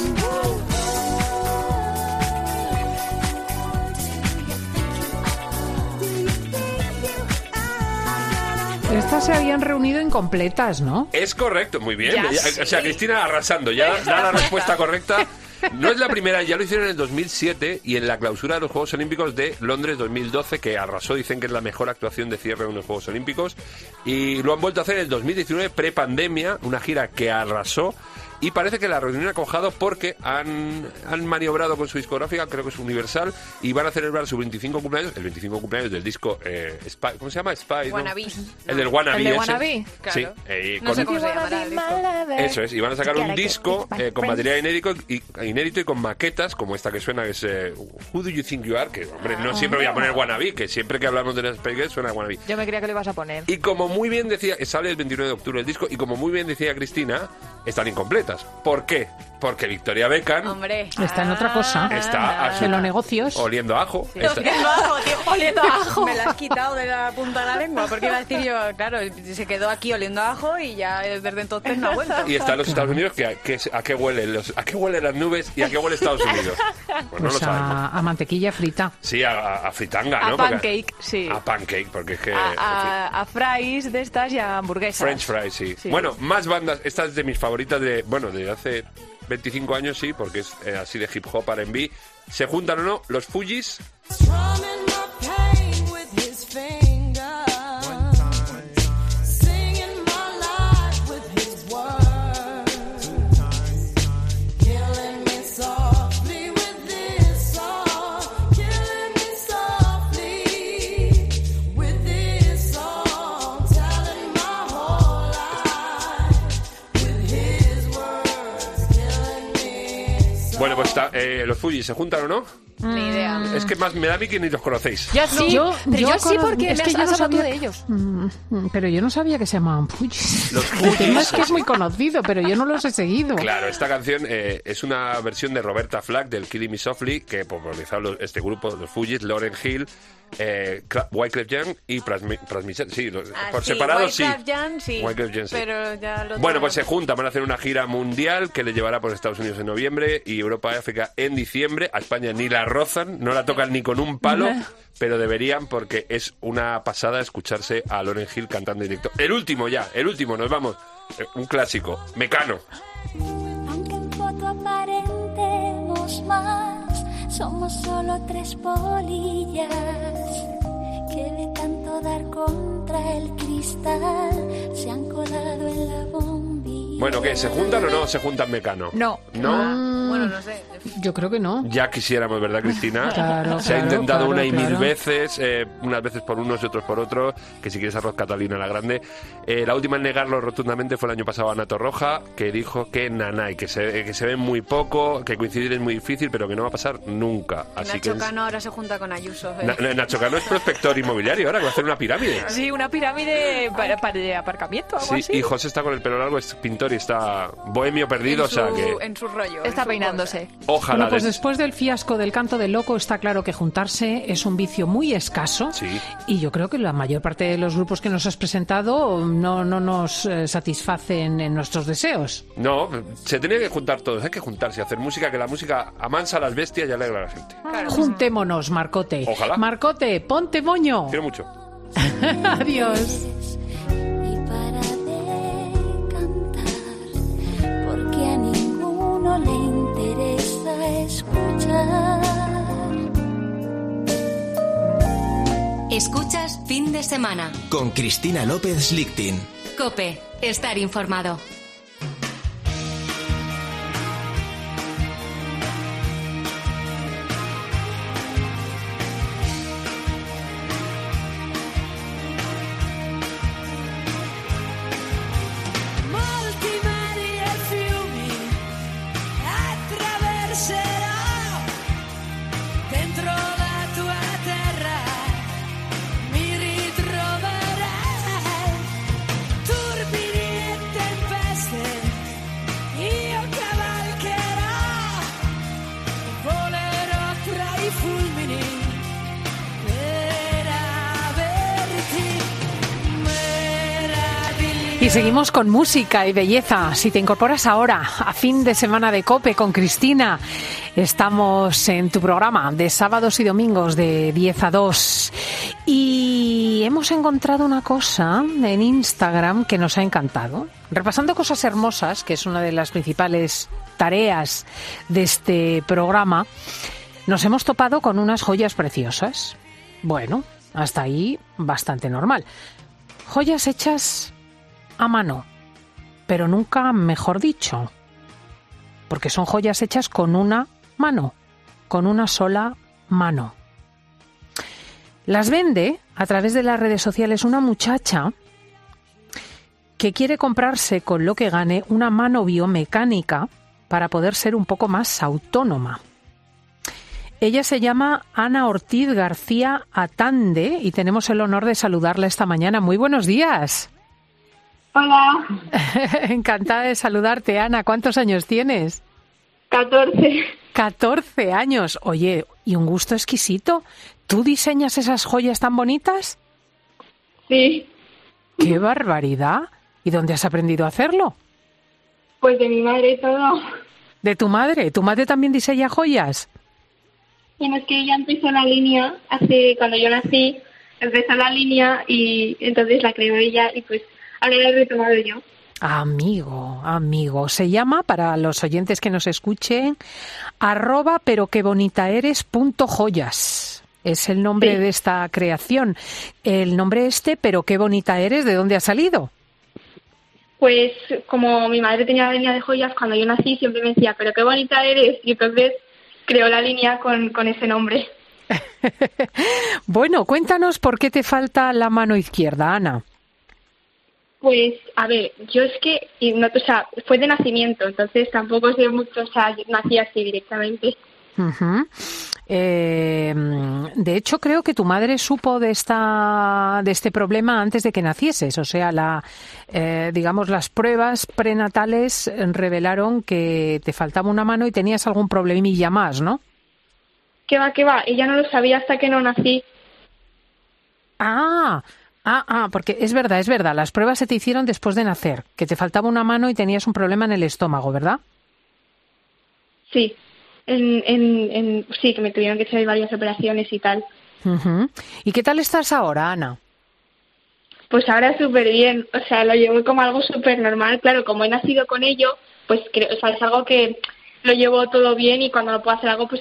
Speaker 3: Estas se habían reunido incompletas, ¿no?
Speaker 17: Es correcto, muy bien.
Speaker 18: Ya,
Speaker 17: Ya-
Speaker 18: sí.
Speaker 17: O sea, Cristina arrasando, ya da la respuesta correcta. No es la primera, ya lo hicieron en el dos mil siete y en la clausura de los Juegos Olímpicos de Londres dos mil doce, que arrasó, dicen que es la mejor actuación de cierre de unos Juegos Olímpicos. Y lo han vuelto a hacer en el dos mil diecinueve, pre-pandemia, una gira que arrasó. Y parece que la reunión ha cojado porque han, han maniobrado con su discográfica, creo que es Universal, y van a celebrar su veinticinco cumpleaños, el veinticinco cumpleaños del disco eh, Spy, ¿cómo se llama? Spy, ¿no?
Speaker 19: Wannabe.
Speaker 17: El del Wannabe.
Speaker 18: ¿El de
Speaker 17: ese.
Speaker 18: Wannabe?
Speaker 19: Claro.
Speaker 17: Sí, eh,
Speaker 19: No
Speaker 17: con-
Speaker 19: sé cómo se llamará el disco.
Speaker 17: eso es, y van a sacar un disco eh, con material inédito y, inédito y con maquetas, como esta que suena, que es eh, Who Do You Think You Are, que, hombre, no siempre voy a poner Wannabe, que siempre que hablamos de las Spice Girls suena Wannabe.
Speaker 18: Yo me creía que lo ibas a poner.
Speaker 17: Y como muy bien decía, sale el veintinueve de octubre el disco, y como muy bien decía Cristina, están incompletas. ¿Por qué? Porque Victoria Beckham
Speaker 19: Hombre.
Speaker 3: Está en otra cosa.
Speaker 17: está a su-
Speaker 3: En los negocios.
Speaker 17: oliendo a ajo.
Speaker 19: Sí.
Speaker 17: Está-
Speaker 19: Oliendo a ajo, tío.
Speaker 18: Oliendo a ajo.
Speaker 19: Me la has quitado de la punta de la lengua, porque iba a decir yo, claro, se quedó aquí oliendo a ajo y ya desde entonces no ha vuelto.
Speaker 17: Y está en los Estados Unidos, que, a- que es- a qué huelen los, a qué huelen las nubes y a qué huele Estados Unidos. Pues no
Speaker 3: Pues
Speaker 17: lo sabemos.
Speaker 3: a, a mantequilla frita.
Speaker 17: Sí, a, a fritanga,
Speaker 18: A
Speaker 17: ¿no? Porque-
Speaker 18: pancake, sí.
Speaker 17: A pancake, porque es que...
Speaker 18: A,
Speaker 17: en fin.
Speaker 18: a, a fries de estas y a hamburguesas.
Speaker 17: French fries, sí.
Speaker 18: Sí.
Speaker 17: Bueno, más bandas. Esta es de mis favoritas de, bueno, de hace veinticinco años, sí, porque es eh, así de hip hop, R and B. ¿Se juntan o no? Los Fugees.
Speaker 16: Strumming my pain with his fingers. Singing my life with his words. Killing me softly with this song. Killing me softly with this song. Telling my whole life with his words. Killing me softly.
Speaker 17: Bueno, pues está, eh, los Fugees, ¿se juntan o no?
Speaker 19: Ni idea.
Speaker 17: Es que más me da a mí que ni los conocéis.
Speaker 18: Yo sí,
Speaker 3: Yo-
Speaker 18: pero yo,
Speaker 3: yo
Speaker 18: sí
Speaker 3: cono-
Speaker 18: porque
Speaker 3: es
Speaker 18: me
Speaker 3: que
Speaker 18: has,
Speaker 3: yo no
Speaker 18: has hablado tú
Speaker 3: sabía
Speaker 18: de
Speaker 3: que-
Speaker 18: ellos.
Speaker 3: Mm, mm, Pero yo no sabía que se llamaban Fugees.
Speaker 17: Los
Speaker 3: El tema
Speaker 17: Fugees.
Speaker 3: es que es muy conocido, pero yo no los he seguido.
Speaker 17: Claro, esta canción eh, es una versión de Roberta Flack del Killing Me Softly, que popularizó los- este grupo, los Fugees, Lauryn Hill, eh, Cla- Wyclef Jean y Pras Mi- Pras Michel. Sí, los-
Speaker 19: Ah,
Speaker 17: por
Speaker 19: sí,
Speaker 17: separado sí.
Speaker 19: Wyclef Jean, sí.
Speaker 17: Wyclef Jean, sí.
Speaker 19: Pero ya lo
Speaker 17: Bueno,
Speaker 19: otro
Speaker 17: pues se
Speaker 19: no.
Speaker 17: juntan, van a hacer una gira mundial que le llevará por Estados Unidos en noviembre y Europa y África en diciembre. A España ni la rozan, no la tocan ni con un palo, pero deberían porque es una pasada escucharse a Lauryn Hill cantando en directo. El último ya, el último, nos vamos. Eh, Un clásico, Mecano.
Speaker 20: Aunque en foto aparentemos más,
Speaker 16: Somos solo tres polillas que de tanto dar contra el cristal se han colado en la bombilla.
Speaker 17: Bueno, ¿qué? ¿Se juntan o no se juntan Mecano?
Speaker 18: No.
Speaker 17: ¿No?
Speaker 3: Mm,
Speaker 19: Bueno, no sé.
Speaker 3: Yo creo que no.
Speaker 17: Ya quisiéramos, ¿verdad, Cristina?
Speaker 3: Claro,
Speaker 17: Se ha
Speaker 3: claro,
Speaker 17: intentado
Speaker 3: claro,
Speaker 17: una y
Speaker 3: claro.
Speaker 17: mil veces, eh, unas veces por unos y otros por otros, que si quieres arroz Catalina la Grande. Eh, la última en negarlo rotundamente fue el año pasado Ana Torroja, que dijo que nanay, que se, que se ven muy poco, que coincidir es muy difícil, pero que no va a pasar nunca. Así
Speaker 19: Nacho
Speaker 17: que
Speaker 19: Cano ahora se junta con Ayuso. ¿eh?
Speaker 17: Na- Nacho Cano es prospector inmobiliario ahora, que va a hacer una pirámide.
Speaker 18: Sí, una pirámide para, para de aparcamiento, algo
Speaker 17: Sí,
Speaker 18: así.
Speaker 17: y José está con el pelo largo, es pintor y está bohemio perdido,
Speaker 19: en,
Speaker 17: o sea
Speaker 19: su,
Speaker 17: que
Speaker 19: en su rollo.
Speaker 18: Está
Speaker 19: en su
Speaker 18: peinándose.
Speaker 17: ojalá.
Speaker 3: Bueno, pues
Speaker 17: des-
Speaker 3: después del fiasco del canto del loco está claro que juntarse es un vicio muy escaso
Speaker 17: Sí.
Speaker 3: y yo creo que la mayor parte de los grupos que nos has presentado no, no nos eh, satisfacen en nuestros deseos.
Speaker 17: No, se tenía que juntar todos, hay que juntarse y hacer música, que la música amansa a las bestias y alegra a la gente.
Speaker 3: Juntémonos, Marcote.
Speaker 17: Ojalá.
Speaker 3: Marcote, ponte moño.
Speaker 17: Quiero mucho.
Speaker 3: Adiós.
Speaker 16: Y para de cantar, porque a ninguno le interesa escuchar.
Speaker 1: Escuchas Fin de Semana.
Speaker 5: Con Cristina López Lichtin.
Speaker 1: COPE. Estar informado.
Speaker 16: Molti mari e fiumi attraverserò dentro la tua terra, mi ritroverai turbini e tempeste, io cavalcherò, volerò tra i fulmini per averti meraviglioso.
Speaker 3: Y seguimos con música y belleza. Si te incorporas ahora a Fin de Semana de COPE con Cristina, estamos en tu programa de sábados y domingos de diez a dos. Y hemos encontrado una cosa en Instagram que nos ha encantado. Repasando cosas hermosas, que es una de las principales tareas de este programa, nos hemos topado con unas joyas preciosas. Bueno, hasta ahí bastante normal. Joyas hechas a mano, pero nunca mejor dicho, porque son joyas hechas con una mano, con una sola mano. Las vende a través de las redes sociales una muchacha que quiere comprarse con lo que gane una mano biomecánica para poder ser un poco más autónoma. Ella se llama Ana Ortiz García Atande y tenemos el honor de saludarla esta mañana. Muy buenos días.
Speaker 20: Hola.
Speaker 3: Encantada de saludarte, Ana. ¿Cuántos años tienes?
Speaker 20: catorce.
Speaker 3: catorce años. Oye, y un gusto exquisito. ¿Tú diseñas esas joyas tan bonitas?
Speaker 20: Sí.
Speaker 3: ¡Qué barbaridad! ¿Y dónde has aprendido a hacerlo?
Speaker 20: Pues de mi madre y todo.
Speaker 3: ¿De tu madre? ¿Tu madre también diseña joyas?
Speaker 20: Bueno, es que ella empezó la línea hace, cuando yo nací, empezó la línea y entonces la creó ella y pues ahora la he retomado yo.
Speaker 3: Amigo, amigo. Se llama, para los oyentes que nos escuchen, arroba pero qué bonita eres punto joyas. Es el nombre
Speaker 20: Sí.
Speaker 3: de esta creación. El nombre este, pero qué bonita eres, ¿de dónde ha salido?
Speaker 20: Pues como mi madre tenía la línea de joyas, cuando yo nací siempre me decía, pero qué bonita eres, y entonces creó la línea con, con ese nombre.
Speaker 3: Bueno, cuéntanos por qué te falta la mano izquierda, Ana.
Speaker 20: Pues, a ver, yo es que, y no, o sea, fue de nacimiento, entonces tampoco sé mucho, o sea, yo nací así directamente.
Speaker 3: Ujú. Eh, de hecho, creo que tu madre supo de esta de este problema antes de que nacieses. O sea, la eh, digamos las pruebas prenatales revelaron que te faltaba una mano y tenías algún problemilla más, ¿no?
Speaker 20: ¿Qué va, qué va? Ella no lo sabía hasta que no nací.
Speaker 3: Ah, ah, ah, porque es verdad, es verdad. Las pruebas se te hicieron después de nacer, que te faltaba una mano y tenías un problema en el estómago, ¿verdad?
Speaker 20: Sí. En, en, en, sí, que me tuvieron que hacer varias operaciones y tal.
Speaker 3: Uh-huh. ¿Y qué tal estás ahora, Ana?
Speaker 20: Pues ahora súper bien, o sea, lo llevo como algo súper normal. Claro, como he nacido con ello, pues creo, o sea, es algo que lo llevo todo bien y cuando no puedo hacer algo, pues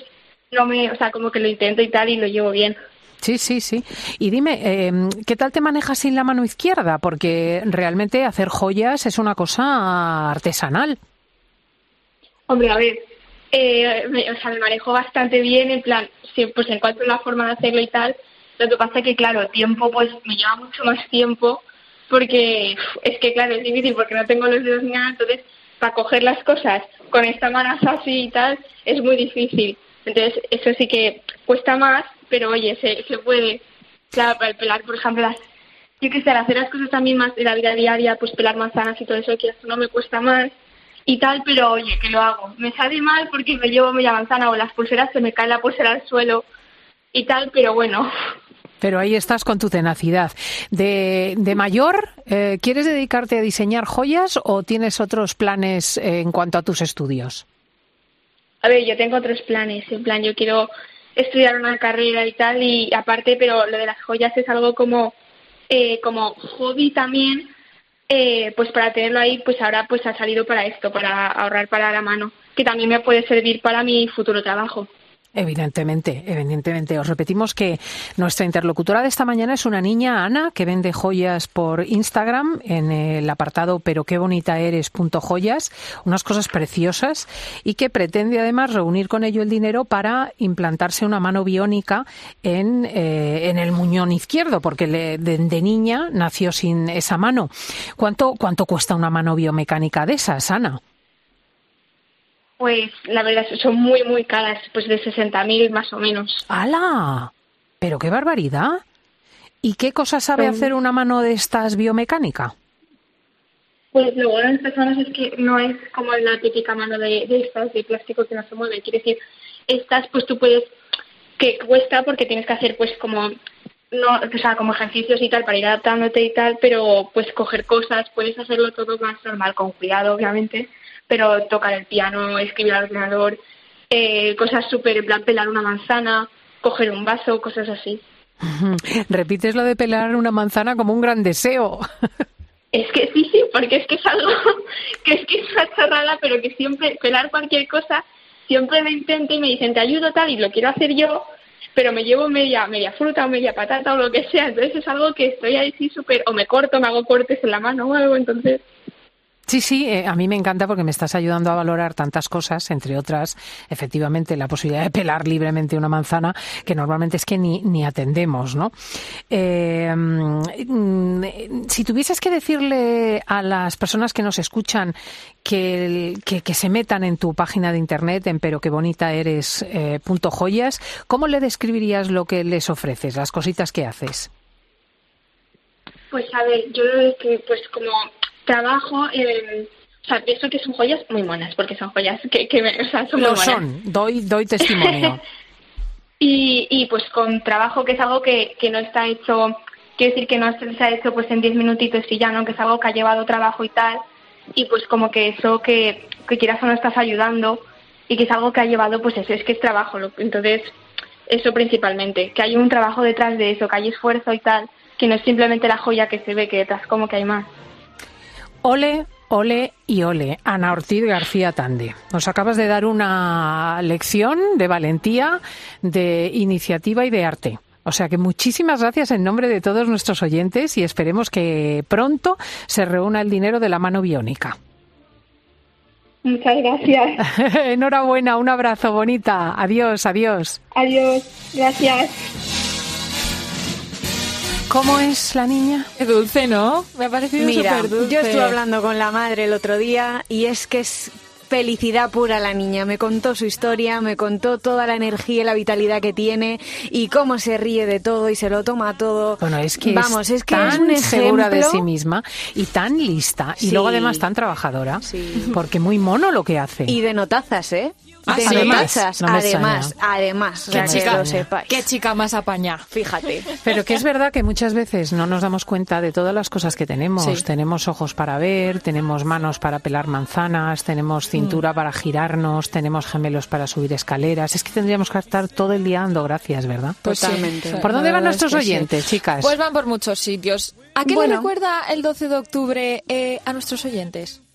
Speaker 20: no me, o sea, como que lo intento y tal y lo llevo bien.
Speaker 3: Sí, sí, sí. Y dime, eh, ¿qué tal te manejas sin la mano izquierda? Porque realmente hacer joyas es una cosa artesanal.
Speaker 20: Hombre, a ver, eh, me, o sea, me manejo bastante bien, en plan, sí, pues encuentro la forma de hacerlo y tal. Lo que pasa es que, claro, tiempo, pues me lleva mucho más tiempo, porque es que, claro, es difícil porque no tengo los dedos ni nada, entonces, para coger las cosas con esta mano así y tal, es muy difícil. Entonces, eso sí que cuesta más, pero oye, se, se puede. Claro, para pelar, por ejemplo, las, yo qué sé, hacer las cosas también más de la vida diaria, pues pelar manzanas y todo eso, que eso no me cuesta más y tal, pero oye, que lo hago. Me sale mal porque me llevo media manzana o las pulseras, se me cae la pulsera al suelo y tal, pero bueno.
Speaker 3: Pero ahí estás con tu tenacidad. De, de mayor, eh, ¿quieres dedicarte a diseñar joyas o tienes otros planes eh, en cuanto a tus estudios?
Speaker 20: A ver, yo tengo otros planes, en plan, yo quiero estudiar una carrera y tal, y aparte, pero lo de las joyas es algo como eh, como hobby también, eh, pues para tenerlo ahí, pues ahora pues ha salido para esto, para ahorrar para la mano, que también me puede servir para mi futuro trabajo.
Speaker 3: Evidentemente, evidentemente. Os repetimos que nuestra interlocutora de esta mañana es una niña, Ana, que vende joyas por Instagram en el apartado pero qué bonita eres punto joyas, unas cosas preciosas, y que pretende además reunir con ello el dinero para implantarse una mano biónica en, eh, en el muñón izquierdo, porque le, de, de niña nació sin esa mano. ¿Cuánto, cuánto cuesta una mano biomecánica de esas, Ana?
Speaker 20: Pues la verdad son muy, muy caras, pues de sesenta mil más o menos.
Speaker 3: ¡Hala! ¡Pero qué barbaridad! ¿Y qué cosa sabe pues, hacer una mano de estas biomecánica?
Speaker 20: Pues lo bueno de estas manos es que no es como la típica mano de, de estas de plástico que no se mueve. Quiere decir, estas pues tú puedes, que cuesta porque tienes que hacer pues como, no, o sea, como ejercicios y tal para ir adaptándote y tal, pero pues coger cosas, puedes hacerlo todo más normal, con cuidado obviamente, pero tocar el piano, escribir al ordenador, eh, cosas súper, en plan pelar una manzana, coger un vaso, cosas así.
Speaker 3: Repites lo de pelar una manzana como un gran deseo.
Speaker 20: Es que sí, sí, porque es que es algo que es que es una chorrada, pero que siempre, pelar cualquier cosa, siempre lo intento y me dicen, te ayudo tal, y lo quiero hacer yo, pero me llevo media media fruta o media patata o lo que sea, entonces es algo que estoy ahí sí súper, o me corto, me hago cortes en la mano o algo, entonces...
Speaker 3: Sí, sí, eh, a mí me encanta porque me estás ayudando a valorar tantas cosas, entre otras, efectivamente, la posibilidad de pelar libremente una manzana, que normalmente es que ni, ni atendemos, ¿no? Eh, si tuvieses que decirle a las personas que nos escuchan que, que, que se metan en tu página de internet, en pero qué bonita eres eh, punto joyas, ¿cómo le describirías lo que les ofreces, las cositas que haces?
Speaker 20: Pues a ver, yo lo que pues como... trabajo, eh, o sea, pienso que son joyas muy monas, porque son joyas que, que me, o sea, son
Speaker 3: Lo
Speaker 20: muy
Speaker 3: son,
Speaker 20: monas.
Speaker 3: doy, doy testimonio.
Speaker 20: y, y pues con trabajo que es algo que, que no está hecho, quiero decir que no se ha hecho pues en diez minutitos y ya, ¿no? Que es algo que ha llevado trabajo y tal, y pues como que eso que, que quieras o no estás ayudando, y que es algo que ha llevado, pues eso, es que es trabajo, entonces, eso principalmente, que hay un trabajo detrás de eso, que hay esfuerzo y tal, que no es simplemente la joya que se ve, que detrás como que hay más.
Speaker 3: Ole, ole y ole. Ana Ortiz García Tande. Nos acabas de dar una lección de valentía, de iniciativa y de arte. O sea que muchísimas gracias en nombre de todos nuestros oyentes y esperemos que pronto se reúna el dinero de la mano biónica.
Speaker 20: Muchas gracias.
Speaker 3: Enhorabuena, un abrazo, bonita. Adiós, adiós.
Speaker 20: Adiós, gracias.
Speaker 3: ¿Cómo es la niña?
Speaker 18: Qué dulce, ¿no? Me ha parecido súper dulce.
Speaker 19: Yo estuve hablando con la madre el otro día y es que es felicidad pura la niña. Me contó su historia, me contó toda la energía y la vitalidad que tiene y cómo se ríe de todo y se lo toma todo.
Speaker 3: Bueno, es que
Speaker 19: Vamos,
Speaker 3: es,
Speaker 19: es que
Speaker 3: tan
Speaker 19: es un
Speaker 3: segura de
Speaker 19: ejemplo.
Speaker 3: sí misma y tan lista y
Speaker 19: Sí.
Speaker 3: luego además tan trabajadora,
Speaker 19: Sí.
Speaker 3: porque muy mono lo que hace.
Speaker 19: Y de notazas, ¿eh?
Speaker 3: Ah,
Speaker 19: de
Speaker 3: ¿sí?
Speaker 19: notazas,
Speaker 3: No me
Speaker 19: además,
Speaker 3: extraña.
Speaker 19: además, o
Speaker 18: Qué
Speaker 19: sea, que
Speaker 18: chica,
Speaker 19: lo sepáis.
Speaker 18: qué chica más apaña.
Speaker 19: Fíjate.
Speaker 3: Pero que es verdad que muchas veces no nos damos cuenta de todas las cosas que tenemos.
Speaker 18: Sí.
Speaker 3: Tenemos ojos para ver, tenemos manos para pelar manzanas, tenemos cintura mm. para girarnos, tenemos gemelos para subir escaleras. Es que tendríamos que estar todo el día dando gracias, ¿verdad?
Speaker 18: Pues
Speaker 19: Totalmente.
Speaker 18: sí.
Speaker 3: ¿Por dónde
Speaker 18: La
Speaker 3: van
Speaker 18: verdad
Speaker 3: nuestros
Speaker 18: es que
Speaker 3: oyentes,
Speaker 18: sí.
Speaker 3: chicas?
Speaker 18: Pues van por muchos sitios. ¿A qué
Speaker 19: Bueno.
Speaker 18: le recuerda el doce de octubre eh, a nuestros oyentes?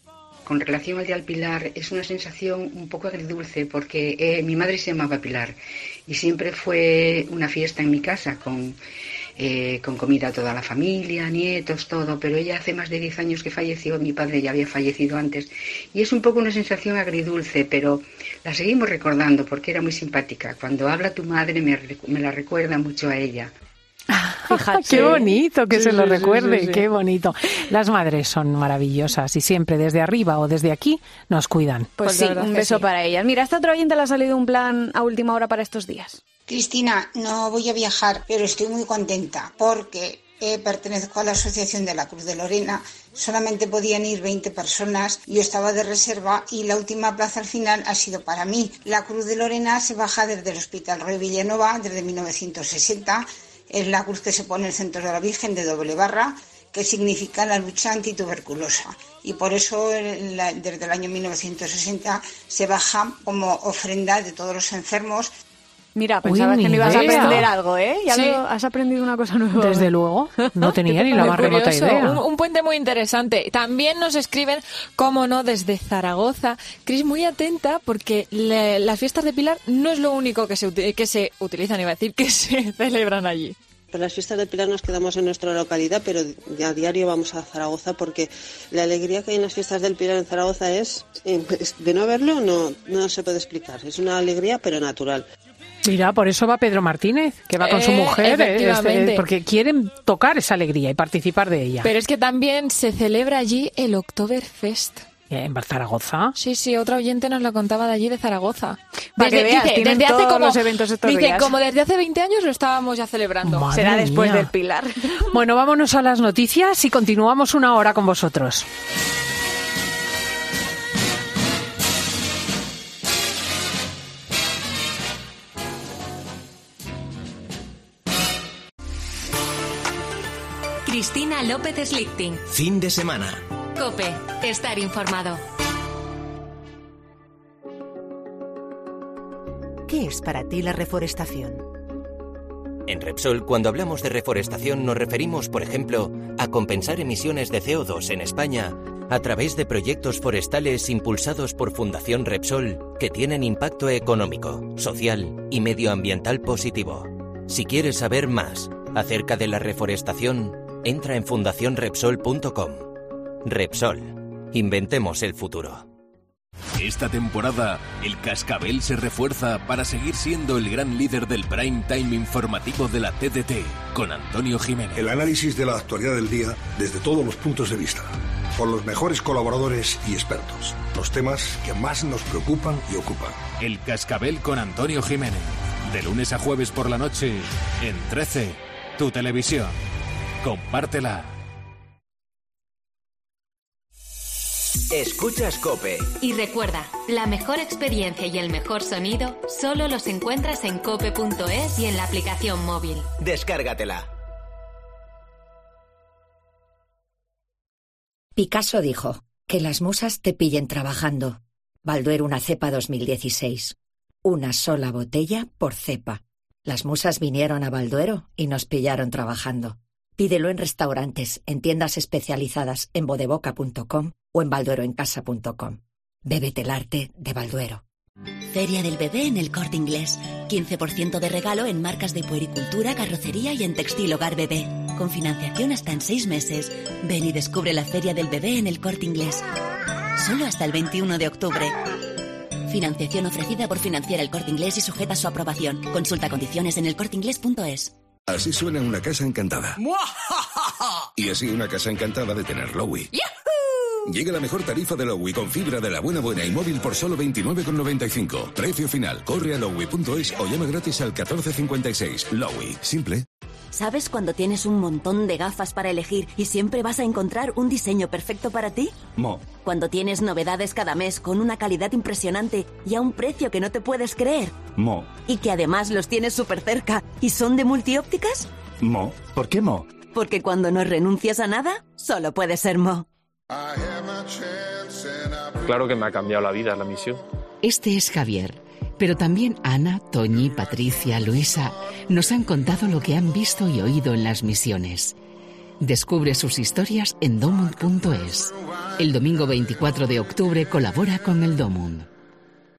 Speaker 21: con relación al Día del Pilar, es una sensación un poco agridulce porque eh, mi madre se llamaba Pilar y siempre fue una fiesta en mi casa con, eh, con comida a toda la familia, nietos, todo, pero ella hace más de diez años que falleció, mi padre ya había fallecido antes y es un poco una sensación agridulce, pero la seguimos recordando porque era muy simpática. Cuando habla tu madre me, me la recuerda mucho a ella.
Speaker 3: Fíjate. Qué bonito que
Speaker 21: Sí,
Speaker 3: se lo
Speaker 21: sí, sí,
Speaker 3: recuerde,
Speaker 21: sí, sí.
Speaker 3: qué bonito. Las madres son maravillosas y siempre desde arriba o desde aquí nos cuidan.
Speaker 19: Pues sí, un beso para ellas. Mira, a esta otra oyente le ha salido un plan a última hora para estos días.
Speaker 22: Cristina, no voy a viajar, pero estoy muy contenta porque eh, pertenezco a la Asociación de la Cruz de Lorena. Solamente podían ir veinte personas, yo estaba de reserva y la última plaza al final ha sido para mí. La Cruz de Lorena se baja desde el Hospital Rey Villanueva desde mil novecientos sesenta. Es la cruz que se pone en el centro de la Virgen de doble barra, que significa la lucha antituberculosa. Y por eso la, desde el año mil novecientos sesenta se baja como ofrenda de todos los enfermos.
Speaker 19: Mira, pensabas
Speaker 3: Uy,
Speaker 19: que no ibas
Speaker 3: idea.
Speaker 19: a aprender algo, ¿eh? Ya
Speaker 18: Sí.
Speaker 19: lo, has aprendido una cosa nueva.
Speaker 3: Desde luego, no tenía ni la
Speaker 18: Muy
Speaker 3: más remota
Speaker 18: curioso,
Speaker 3: idea.
Speaker 18: Un, un puente muy interesante. También nos escriben, cómo no, desde Zaragoza. Cris, muy atenta porque le- las fiestas de Pilar no es lo único que se, uti- que se utilizan, iba a decir, que se celebran allí.
Speaker 23: Para las fiestas del Pilar nos quedamos en nuestra localidad, pero a diario vamos a Zaragoza porque la alegría que hay en las fiestas del Pilar en Zaragoza es, es- de no verlo no, no se puede explicar. Es una alegría pero natural.
Speaker 3: Mira, por eso va Pedro Martínez, que va con su
Speaker 18: Eh,
Speaker 3: mujer, eh,
Speaker 18: efectivamente.
Speaker 3: este, porque quieren tocar esa alegría y participar de ella.
Speaker 18: Pero es que también se celebra allí el Oktoberfest.
Speaker 3: ¿En Zaragoza?
Speaker 18: Sí, sí, otra oyente nos lo contaba de allí, de Zaragoza.
Speaker 19: Para que veas, tienen
Speaker 18: desde hace
Speaker 19: todos
Speaker 18: como,
Speaker 19: los eventos estos
Speaker 18: dice,
Speaker 19: días.
Speaker 18: como desde hace veinte años lo estábamos ya celebrando.
Speaker 3: Madre
Speaker 19: Será después
Speaker 3: mía.
Speaker 19: del Pilar.
Speaker 3: Bueno, vámonos a las noticias y continuamos una hora con vosotros.
Speaker 1: Cristina López Slichting.
Speaker 5: Fin de semana.
Speaker 1: COPE. Estar informado.
Speaker 24: ¿Qué es para ti la reforestación?
Speaker 5: En Repsol, cuando hablamos de reforestación, nos referimos, por ejemplo, a compensar emisiones de C O dos en España a través de proyectos forestales impulsados por Fundación Repsol que tienen impacto económico, social y medioambiental positivo. Si quieres saber más acerca de la reforestación, entra en fundación repsol punto com. Repsol. Inventemos el futuro.
Speaker 11: Esta temporada, el Cascabel se refuerza para seguir siendo el gran líder del prime time informativo de la T D T, con Antonio Jiménez.
Speaker 12: El análisis de la actualidad del día desde todos los puntos de vista, con los mejores colaboradores y expertos, los temas que más nos preocupan y ocupan.
Speaker 11: El Cascabel con Antonio Jiménez, de lunes a jueves por la noche, en trece, tu televisión. Compártela.
Speaker 5: Escuchas COPE.
Speaker 1: Y recuerda, la mejor experiencia y el mejor sonido solo los encuentras en cope punto es y en la aplicación móvil.
Speaker 5: Descárgatela.
Speaker 25: Picasso dijo, que las musas te pillen trabajando. Balduero una cepa dos mil dieciséis. Una sola botella por cepa. Las musas vinieron a Balduero y nos pillaron trabajando. Pídelo en restaurantes, en tiendas especializadas en bodeboca punto com o en baldueroencasa punto com. Bébete el arte de Balduero.
Speaker 9: Feria del Bebé en El Corte Inglés. quince por ciento de regalo en marcas de puericultura, carrocería y en textil hogar bebé. Con financiación hasta en seis meses. Ven y descubre la Feria del Bebé en El Corte Inglés. Solo hasta el veintiuno de octubre. Financiación ofrecida por Financiera El Corte Inglés y sujeta a su aprobación. Consulta condiciones en el corte inglés punto es.
Speaker 26: Así suena una casa encantada. Y así una casa encantada de tener Lowy. Llega la mejor tarifa de Lowy con fibra de la buena buena y móvil por solo veintinueve con noventa y cinco. Precio final. Corre a lowy punto es o llama gratis al catorce cincuenta y seis. Lowy. Simple.
Speaker 9: ¿Sabes cuando tienes un montón de gafas para elegir y siempre vas a encontrar un diseño perfecto para ti?
Speaker 26: Mo.
Speaker 9: Cuando tienes novedades cada mes con una calidad impresionante y a un precio que no te puedes creer.
Speaker 26: Mo.
Speaker 9: Y que además los tienes súper cerca y son de multiópticas.
Speaker 26: Mo. ¿Por qué Mo?
Speaker 9: Porque cuando no renuncias a nada, solo puede ser Mo.
Speaker 7: Claro que me ha cambiado la vida la misión.
Speaker 27: Este es Javier, pero también Ana, Toñi, Patricia, Luisa nos han contado lo que han visto y oído en las misiones. Descubre sus historias en domund punto es. El domingo veinticuatro de octubre colabora con el Domund.